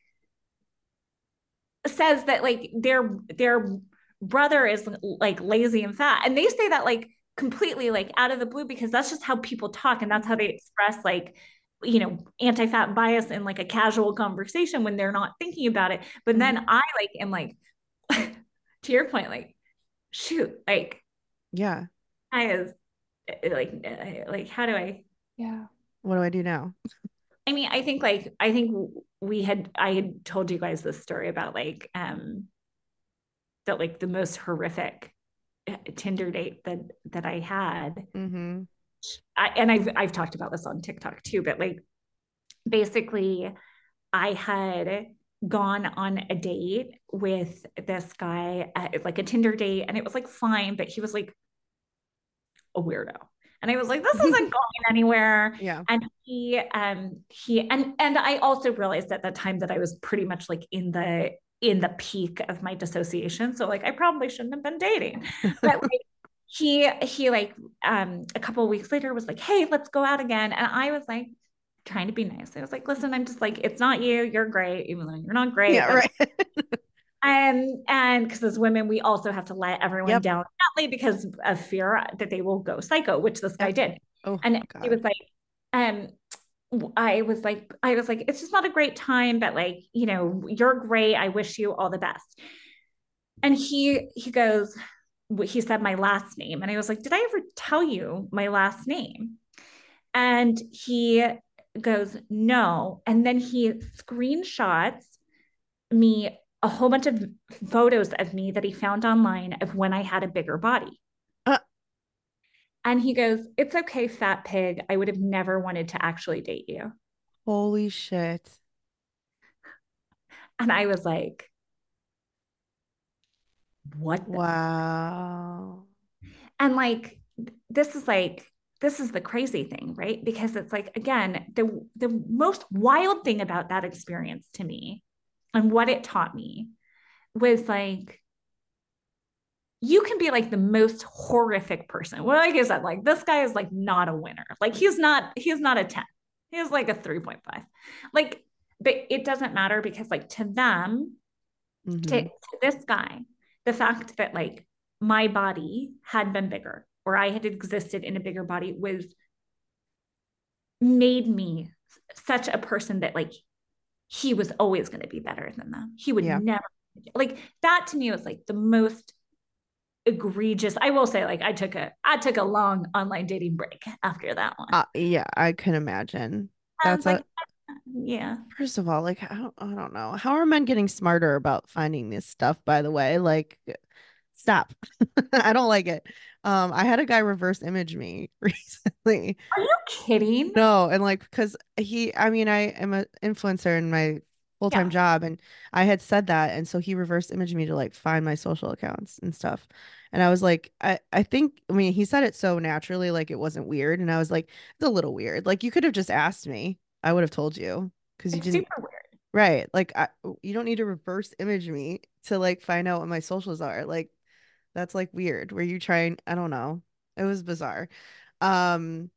says that like their their brother is like lazy and fat. And they say that like completely like out of the blue because that's just how people talk and that's how they express like, you know, anti-fat bias in like a casual conversation when they're not thinking about it. But then Mhm. I like am like to your point, like, shoot, like Yeah. I is like like how do I Yeah. What do I do now? I mean, I think like I think we had I had told you guys this story about like um that like the most horrific Tinder date that that I had. Mm-hmm. I, and I've I've talked about this on TikTok too, but like basically I had gone on a date with this guy at, like a Tinder date and it was like fine, but he was like a weirdo. And I was like, this isn't going anywhere. Yeah. And he, um, he, and, and I also realized at that time that I was pretty much like in the in the peak of my dissociation. So like, I probably shouldn't have been dating, but like, he, he like, um, a couple of weeks later was like, hey, let's go out again. And I was like, trying to be nice. I was like, listen, I'm just like, it's not you. You're great, even though you're not great. Yeah, But right. and and because as women, we also have to let everyone Yep. down gently because of fear that they will go psycho, which this guy Yep. did. Oh And he God. was like, um, I was like, I was like, it's just not a great time, but like, you know, you're great. I wish you all the best. And he he goes, he said my last name, and I was like, did I ever tell you my last name? And he goes, no. And then he screenshots me a whole bunch of photos of me that he found online of when I had a bigger body. Uh, And he goes, it's okay, fat pig. I would have never wanted to actually date you. holy shit. And I was like, what the? Wow. And like, this is like, this is the crazy thing, right? Because it's like, again, the, the most wild thing about that experience to me and what it taught me was like, you can be like the most horrific person. Well, like I said, like this guy is like not a winner. Like he's not, he's not a ten. He's like a three point five. Like, but it doesn't matter because like to them, to, Mm-hmm. to this guy, the fact that like my body had been bigger or I had existed in a bigger body was made me such a person that like he was always going to be better than them. He would Yeah. never like that to me was like the most egregious. I will say, like, I took a I took a long online dating break after that one. Uh, yeah, I can imagine. I was That's like, a yeah. First of all, like I don't, I don't know. How are men getting smarter about finding this stuff, by the way? Like stop. I don't like it. Um, I had a guy reverse image me recently. Are you kidding? No, and like because he, I mean, I am an influencer in my full-time Yeah. job, and I had said that, and so he reverse imaged me to like find my social accounts and stuff. And I was like, I, I think, I mean, he said it so naturally, like it wasn't weird, and I was like, it's a little weird. Like you could have just asked me, I would have told you because you It's didn't, super weird. right? Like I, you don't need to reverse image me to like find out what my socials are. Like that's like weird. Were you trying? I don't know. It was bizarre. Um.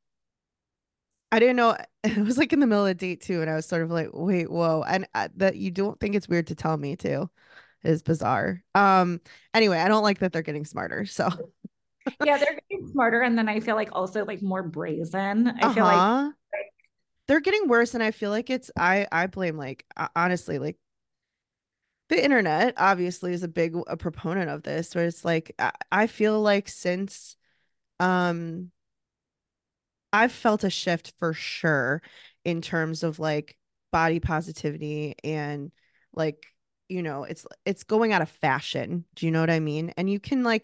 I didn't know it was like in the middle of a date too, and I was sort of like, wait, whoa, and uh, that you don't think it's weird to tell me too is bizarre. Um, anyway, I don't like that they're getting smarter. So, Yeah, they're getting smarter. And then I feel like also like more brazen. I feel like uh-huh, they're getting worse, and I feel like it's I I blame like uh, honestly like the internet obviously is a big a proponent of this, where it's like I, I feel like since um I've felt a shift for sure in terms of like body positivity and like, you know, it's it's going out of fashion. Do you know what I mean? And you can like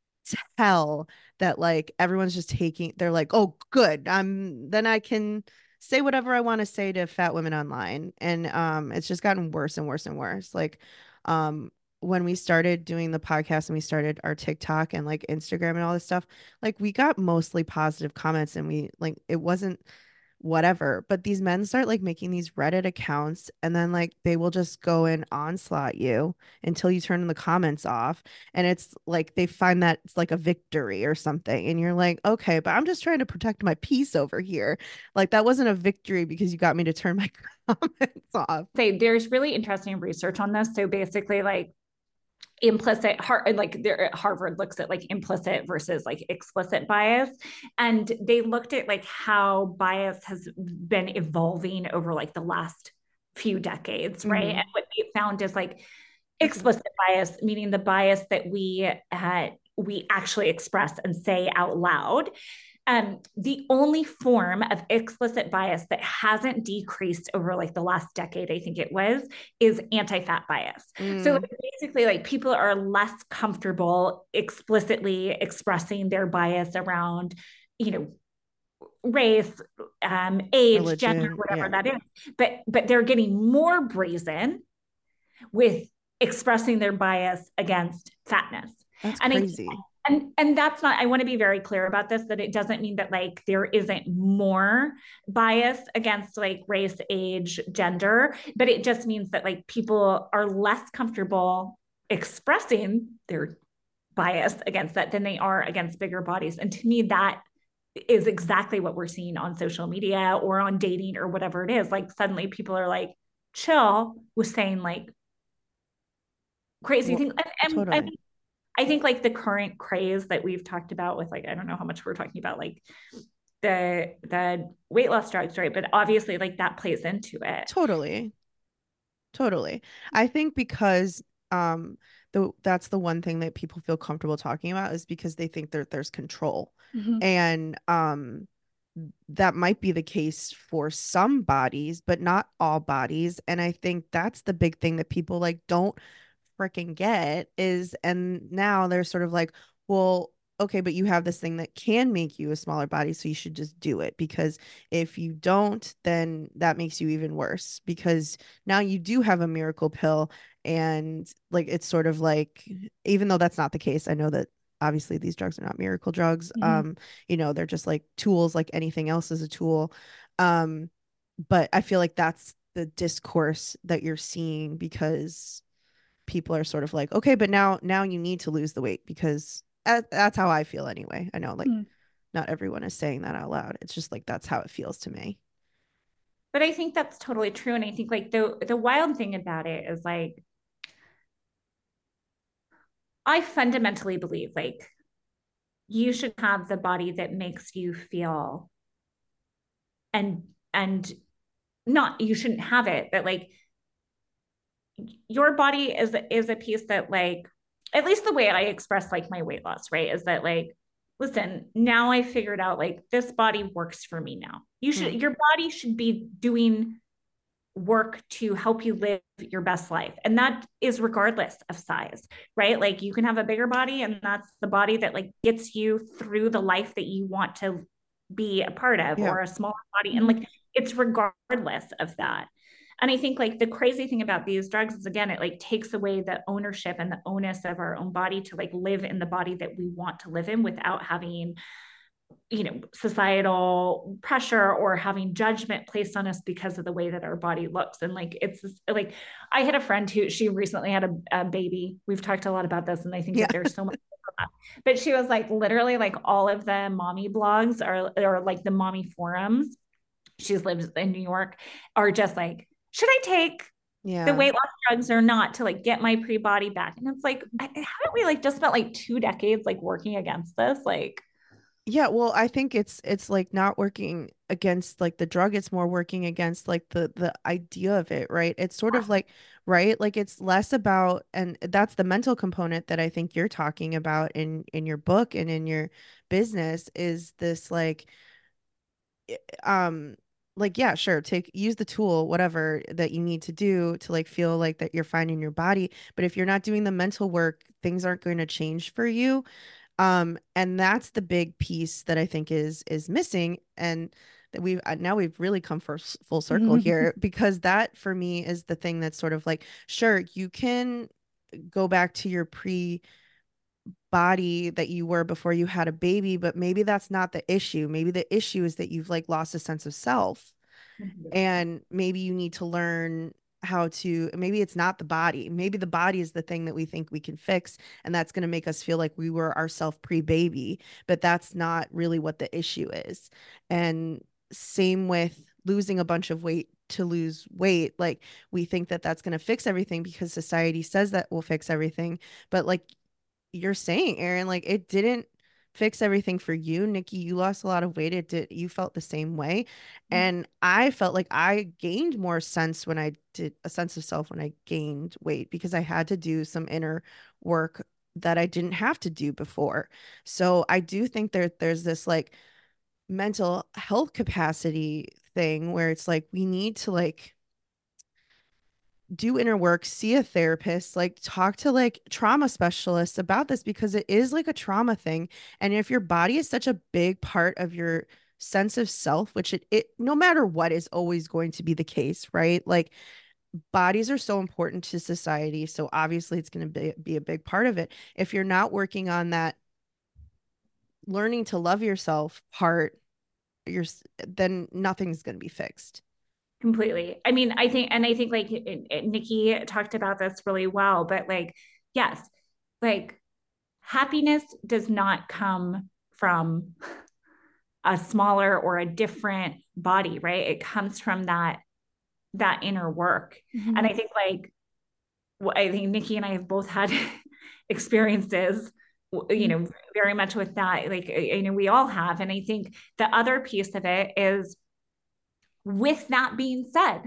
tell that like everyone's just taking they're like, "Oh, good. I'm then I can say whatever I want to say to fat women online." And um it's just gotten worse and worse and worse. Like um when we started doing the podcast and we started our TikTok and like Instagram and all this stuff, like we got mostly positive comments and we like it wasn't whatever. But these men start like making these Reddit accounts and then like they will just go and onslaught you until you turn the comments off. And it's like they find that it's like a victory or something. And you're like, okay, but I'm just trying to protect my peace over here. Like that wasn't a victory because you got me to turn my comments off. say there's really interesting research on this. So basically, like implicit like there Harvard looks at like implicit versus like explicit bias, and they looked at like how bias has been evolving over like the last few decades, right? Mm-hmm. And what they found is like explicit bias, meaning the bias that we uh, we actually express and say out loud. Um, the only form of explicit bias that hasn't decreased over like the last decade, I think it was, is anti-fat bias. Mm. So like, basically, like people are less comfortable explicitly expressing their bias around, you know, race, um, age, Religion, gender, whatever yeah. that is. But but they're getting more brazen with expressing their bias against fatness. That's And I, crazy. And and that's not, I want to be very clear about this, that it doesn't mean that like there isn't more bias against like race, age, gender, but it just means that like people are less comfortable expressing their bias against that than they are against bigger bodies. And to me, that is exactly what we're seeing on social media or on dating or whatever it is. Like suddenly people are like, chill with saying like crazy Well, things. And, and I totally. mean, I think like the current craze that we've talked about with like, I don't know how much we're talking about like the the weight loss drugs, right? But obviously like that plays into it. Totally. Totally. I think because um the that's the one thing that people feel comfortable talking about is because they think that there's control. Mhm. And um that might be the case for some bodies, but not all bodies. And I think that's the big thing that people like don't freaking get is, and now they're sort of like, well, okay, but you have this thing that can make you a smaller body, so you should just do it. Because if you don't, then that makes you even worse because now you do have a miracle pill. And like, it's sort of like, even though that's not the case, I know that obviously these drugs are not miracle drugs. Mhm. Um, you know, they're just like tools, like anything else is a tool. Um, but I feel like that's the discourse that you're seeing because people are sort of like, okay, but now now you need to lose the weight because that, that's how I feel anyway. I know like Mm. not everyone is saying that out loud. It's just like that's how it feels to me. But I think that's totally true. And I think like the the wild thing about it is like I fundamentally believe like you should have the body that makes you feel and and not you shouldn't have it, but like your body is is a piece that like at least the way I express like my weight loss, right? Is that like, listen, now I figured out like this body works for me now. You should Mm. your body should be doing work to help you live your best life. And that is regardless of size, right? Like you can have a bigger body and that's the body that like gets you through the life that you want to be a part of, Yeah. or a smaller body. And Mhm. like it's regardless of that. And I think like the crazy thing about these drugs is again, it like takes away the ownership and the onus of our own body to like live in the body that we want to live in without having, you know, societal pressure or having judgment placed on us because of the way that our body looks. And like it's like I had a friend who she recently had a, a baby. We've talked a lot about this, and I think Yeah. that there's so much, but she was like literally like all of the mommy blogs are or like the mommy forums, she's lived in New York, are just like, should I take the Yeah. weight loss drugs or not to like get my pre-body back? And it's like, haven't we like just spent like two decades like working against this? Like, Yeah, well, I think it's it's like not working against like the drug, it's more working against like the the idea of it, right? It's sort of like, right? Like it's less about, and that's the mental component that I think you're talking about in in your book and in your business is this like um like yeah, sure, take use the tool whatever that you need to do to like feel like that you're finding your body, but if you're not doing the mental work, things aren't going to change for you. Um, and that's the big piece that I think is is missing, and that we've uh, now we've really come for full circle here because that for me is the thing that's sort of like, sure, you can go back to your pre body that you were before you had a baby, but maybe that's not the issue. Maybe the issue is that you've like lost a sense of self, and maybe you need to learn how to, maybe it's not the body, maybe the body is the thing that we think we can fix, and that's going to make us feel like we were ourself pre-baby, but that's not really what the issue is. And same with losing a bunch of weight to lose weight, like we think that that's going to fix everything because society says that will fix everything, but like you're saying, Erin, like it didn't fix everything for you. Nikki, you lost a lot of weight. It did, you felt the same way. And I felt like I gained more sense when I did a sense of self when I gained weight because I had to do some inner work that I didn't have to do before. So I do think there there's this like mental health capacity thing where it's like we need to like do inner work, see a therapist, like talk to like trauma specialists about this because it is like a trauma thing. And if your body is such a big part of your sense of self, which it, it no matter what is always going to be the case, right? Like bodies are so important to society. So obviously it's going to be, be a big part of it. If you're not working on that learning to love yourself part, you're then nothing's going to be fixed. Completely. I mean, I think, and I think like Nikki talked about this really well, but like, yes, like happiness does not come from a smaller or a different body, right? It comes from that, that inner work. Mm-hmm. And I think like, I think Nikki and I have both had experiences, you know, very much with that. Like, you know, we all have. And I think the other piece of it is, with that being said,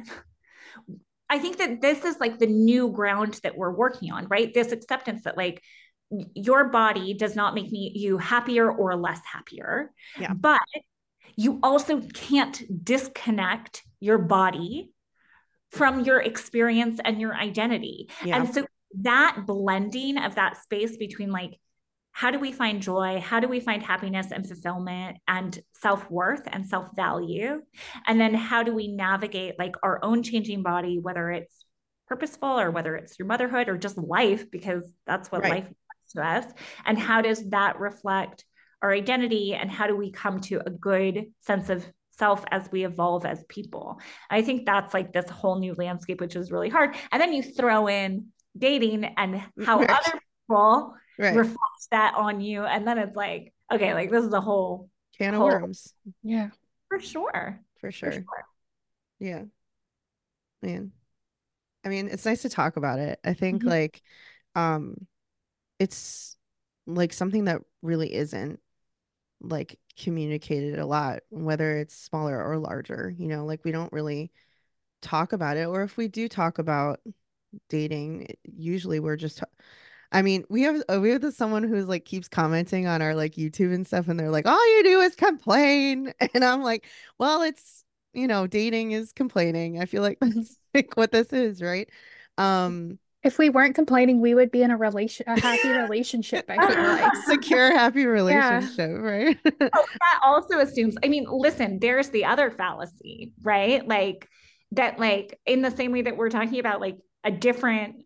I think that this is like the new ground that we're working on, right? This acceptance that like your body does not make me you happier or less happier. Yeah. But you also can't disconnect your body from your experience and your identity. Yeah. And so that blending of that space between like, how do we find joy? How do we find happiness and fulfillment and self-worth and self-value? And then how do we navigate like our own changing body, whether it's purposeful or whether it's through motherhood or just life, because that's what right. life is to us. And how does that reflect our identity? And how do we come to a good sense of self as we evolve as people? I think that's like this whole new landscape, which is really hard. And then you throw in dating and how right. other people right. reflect that on you. And then it's like, okay, like this is a whole can whole, of worms. Yeah. For sure. For sure. For sure. Yeah. Man. I mean, it's nice to talk about it. I think Mhm. like um it's like something that really isn't like communicated a lot, whether it's smaller or larger, you know, like we don't really talk about it. Or if we do talk about dating, usually we're just ta- I mean, we have uh, we have this someone who's like keeps commenting on our like YouTube and stuff, and they're like, all you do is complain. And I'm like, well, it's, you know, dating is complaining. I feel like that's like what this is, right? Um If we weren't complaining, we would be in a relation, a happy relationship, I feel like. secure, happy Yeah. relationship, right? Oh, that also assumes, I mean, listen, there's the other fallacy, right? Like that, like in the same way that we're talking about like a different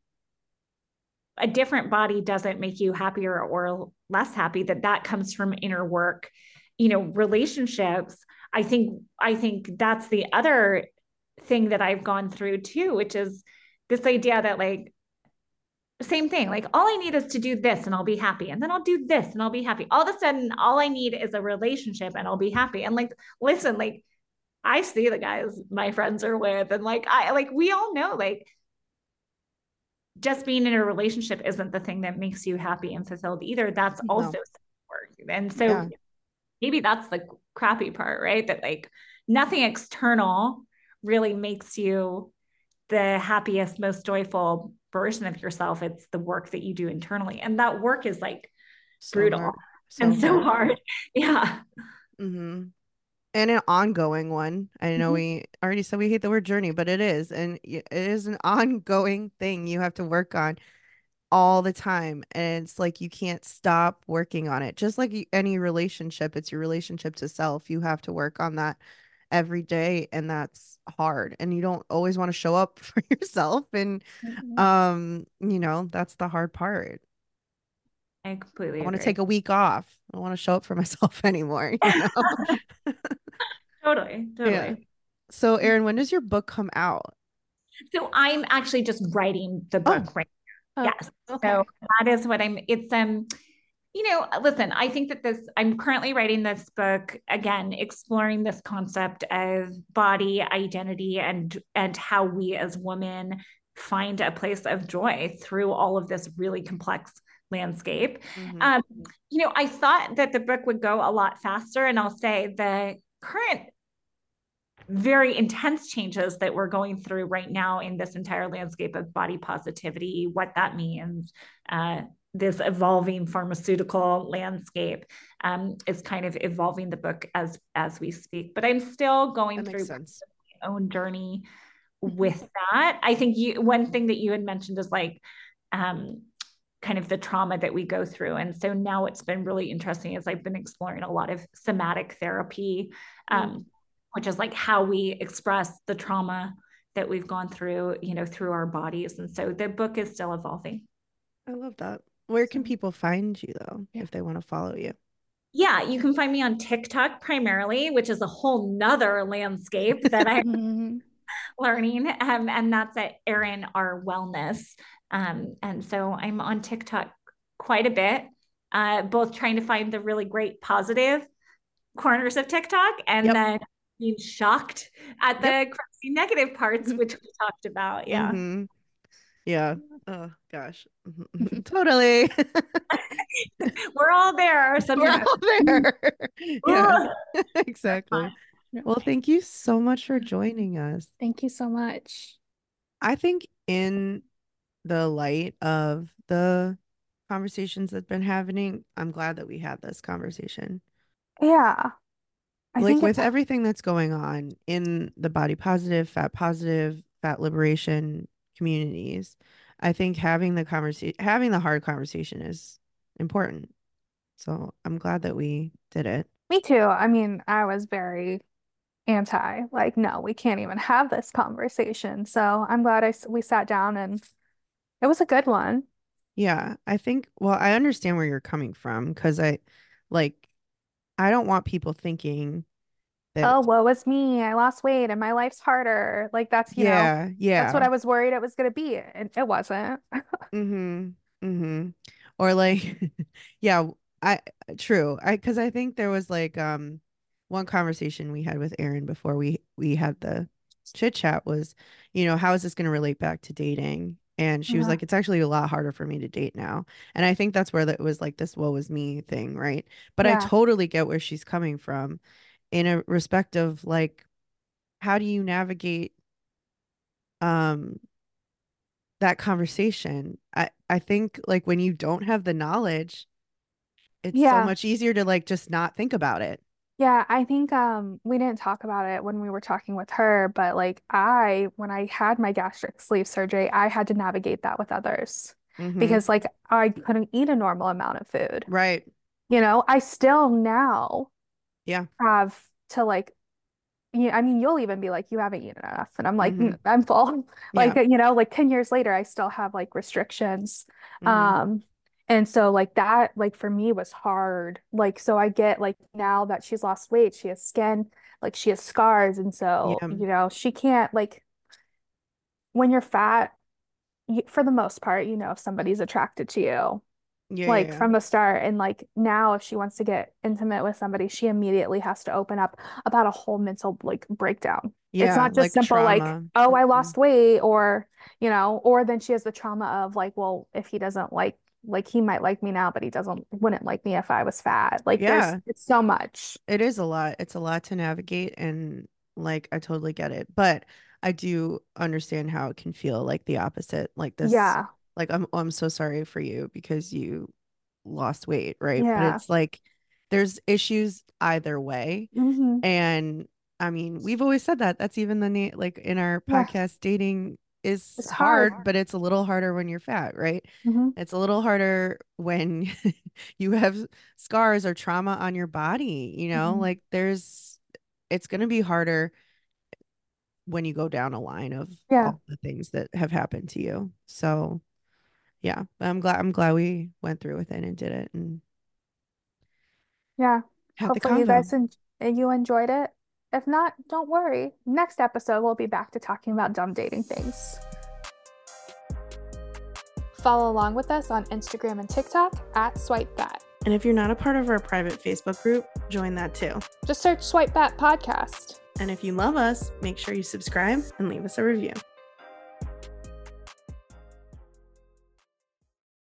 a different body doesn't make you happier or less happy, that that comes from inner work, you know, relationships. I think, I think that's the other thing that I've gone through too, which is this idea that like, same thing, like all I need is to do this and I'll be happy. And then I'll do this and I'll be happy. All of a sudden, all I need is a relationship and I'll be happy. And like, listen, like I see the guys my friends are with, and like, I like, we all know, like, just being in a relationship isn't the thing that makes you happy and fulfilled either. That's No. also work. And so Yeah. maybe that's the crappy part, right? That like nothing external really makes you the happiest, most joyful version of yourself. It's the work that you do internally. And that work is like So brutal hard. So and so hard. hard. Yeah. Mm-hmm. And an ongoing one. I know Mhm. we already said we hate the word journey, but it is. And y- it is an ongoing thing you have to work on all the time. And it's like you can't stop working on it. Just like y- any relationship, it's your relationship to self. You have to work on that every day, and that's hard. And you don't always want to show up for yourself. And Mhm. um, you know, that's the hard part. I completely I want to agree. take a week off. I don't want to show up for myself anymore, you know? Totally. Yeah. Totally. So, Erin, when does your book come out? So I'm actually just writing the Oh, book right now. Oh, Yes. okay. So that is what I'm, it's, um, you know, listen, I think that this, I'm currently writing this book again, exploring this concept of body identity and, and how we as women find a place of joy through all of this really complex landscape. Mhm. Um, you know, I thought that the book would go a lot faster, and I'll say the current very intense changes that we're going through right now in this entire landscape of body positivity, what that means, uh, this evolving pharmaceutical landscape um, is kind of evolving the book as as we speak. But I'm still going That makes through sense. my own journey Mhm. with that. I think you one thing that you had mentioned is like um, kind of the trauma that we go through. And so now it's been really interesting as I've been exploring a lot of somatic therapy, um, Mm. which is like how we express the trauma that we've gone through, you know, through our bodies. And so the book is still evolving. I love that. Where can So- people find you though, Yeah. if they want to follow you? Yeah, you can find me on TikTok primarily, which is a whole nother landscape that I'm learning. Um, and that's at Erin R Wellness. Um, and so I'm on TikTok quite a bit, uh, both trying to find the really great positive corners of TikTok and Yep. then being shocked at the Yep. crazy negative parts, which we talked about. Yeah. Mm-hmm. Yeah. Oh gosh. Totally. We're all there We're sometimes. all there. Yeah, exactly. No, Well, thank you so much for joining us. thank you so much. I think in the light of the conversations that have been happening, I'm glad that we had this conversation. Yeah, I Like think with it's everything that's going on in the body positive, fat positive, fat liberation communities, I think having the conversation, having the hard conversation is important. So I'm glad that we did it. me too. I mean, I was very anti, like, no, we can't even have this conversation. So I'm glad I s- we sat down and it was a good one. Yeah, I think, well, I understand where you're coming from because I like, I don't want people thinking Oh, that, woe is me. I lost weight and my life's harder. Like that's, you know, yeah, that's what yeah. I was worried it was gonna be. And it wasn't. Mm-hmm. Mm-hmm. Or like, yeah, I true. I because I think there was like um one conversation we had with Erin before we we had the chit chat was, you know, how is this going to relate back to dating? And she was Uh-huh. like, it's actually a lot harder for me to date now. And I think that's where that was like this woe is me thing, right? But I Yeah. totally get where she's coming from in a respect of like, how do you navigate um that conversation? I I think like when you don't have the knowledge, it's so Yeah. much easier to like just not think about it. Yeah, I think um we didn't talk about it when we were talking with her, but like I when I had my gastric sleeve surgery, I had to navigate that with others Mm-hmm. because like I couldn't eat a normal amount of food. Right. You know, I still now Yeah. have to like you, I mean, you'll even be like, you haven't eaten enough. And I'm like, Mm-hmm. "Mm, I'm full." Like, Yeah. you know, like ten years later, I still have like restrictions. Mm-hmm. Um, and so like that, like for me was hard. Like, so I get like now that she's lost weight, she has skin, like she has scars. And so, Yeah. you know, she can't like when you're fat, you, for the most part, you know, if somebody's attracted to you Yeah. Yeah. like Yeah. from the start. And like now, if she wants to get intimate with somebody, she immediately has to open up about a whole mental like breakdown. It's Yeah, not just like simple like, trauma. oh, I Mm-hmm. lost weight, or you know, or then she has the trauma of like, well, if he doesn't like like he might like me now, but he doesn't wouldn't like me if I was fat. Like there's Yeah, it's so much. it is a lot. It's a lot to navigate and like I totally get it. But I do understand how it can feel like the opposite. Like this Yeah. like I'm I'm so sorry for you because you lost weight, right? But Yeah. it's like there's issues either way. Hmm. And I mean, we've always said that. That's even the name, like in our Yeah. podcast, dating is It's hard. hard, but it's a little harder when you're fat, right? Hmm. It's a little harder when you have scars or trauma on your body, you know, Hmm. like there's, it's going to be harder when you go down a line of Yeah. all the things that have happened to you. So, yeah, I'm glad, I'm glad we went through with it and did it and Yeah. had the Hopefully you convo. guys en you enjoyed it. If not, don't worry. Next episode, we'll be back to talking about dumb dating things. Follow along with us on Instagram and TikTok at SwipeBat. And if you're not a part of our private Facebook group, join that too. Just search SwipeBat Podcast. And if you love us, make sure you subscribe and leave us a review.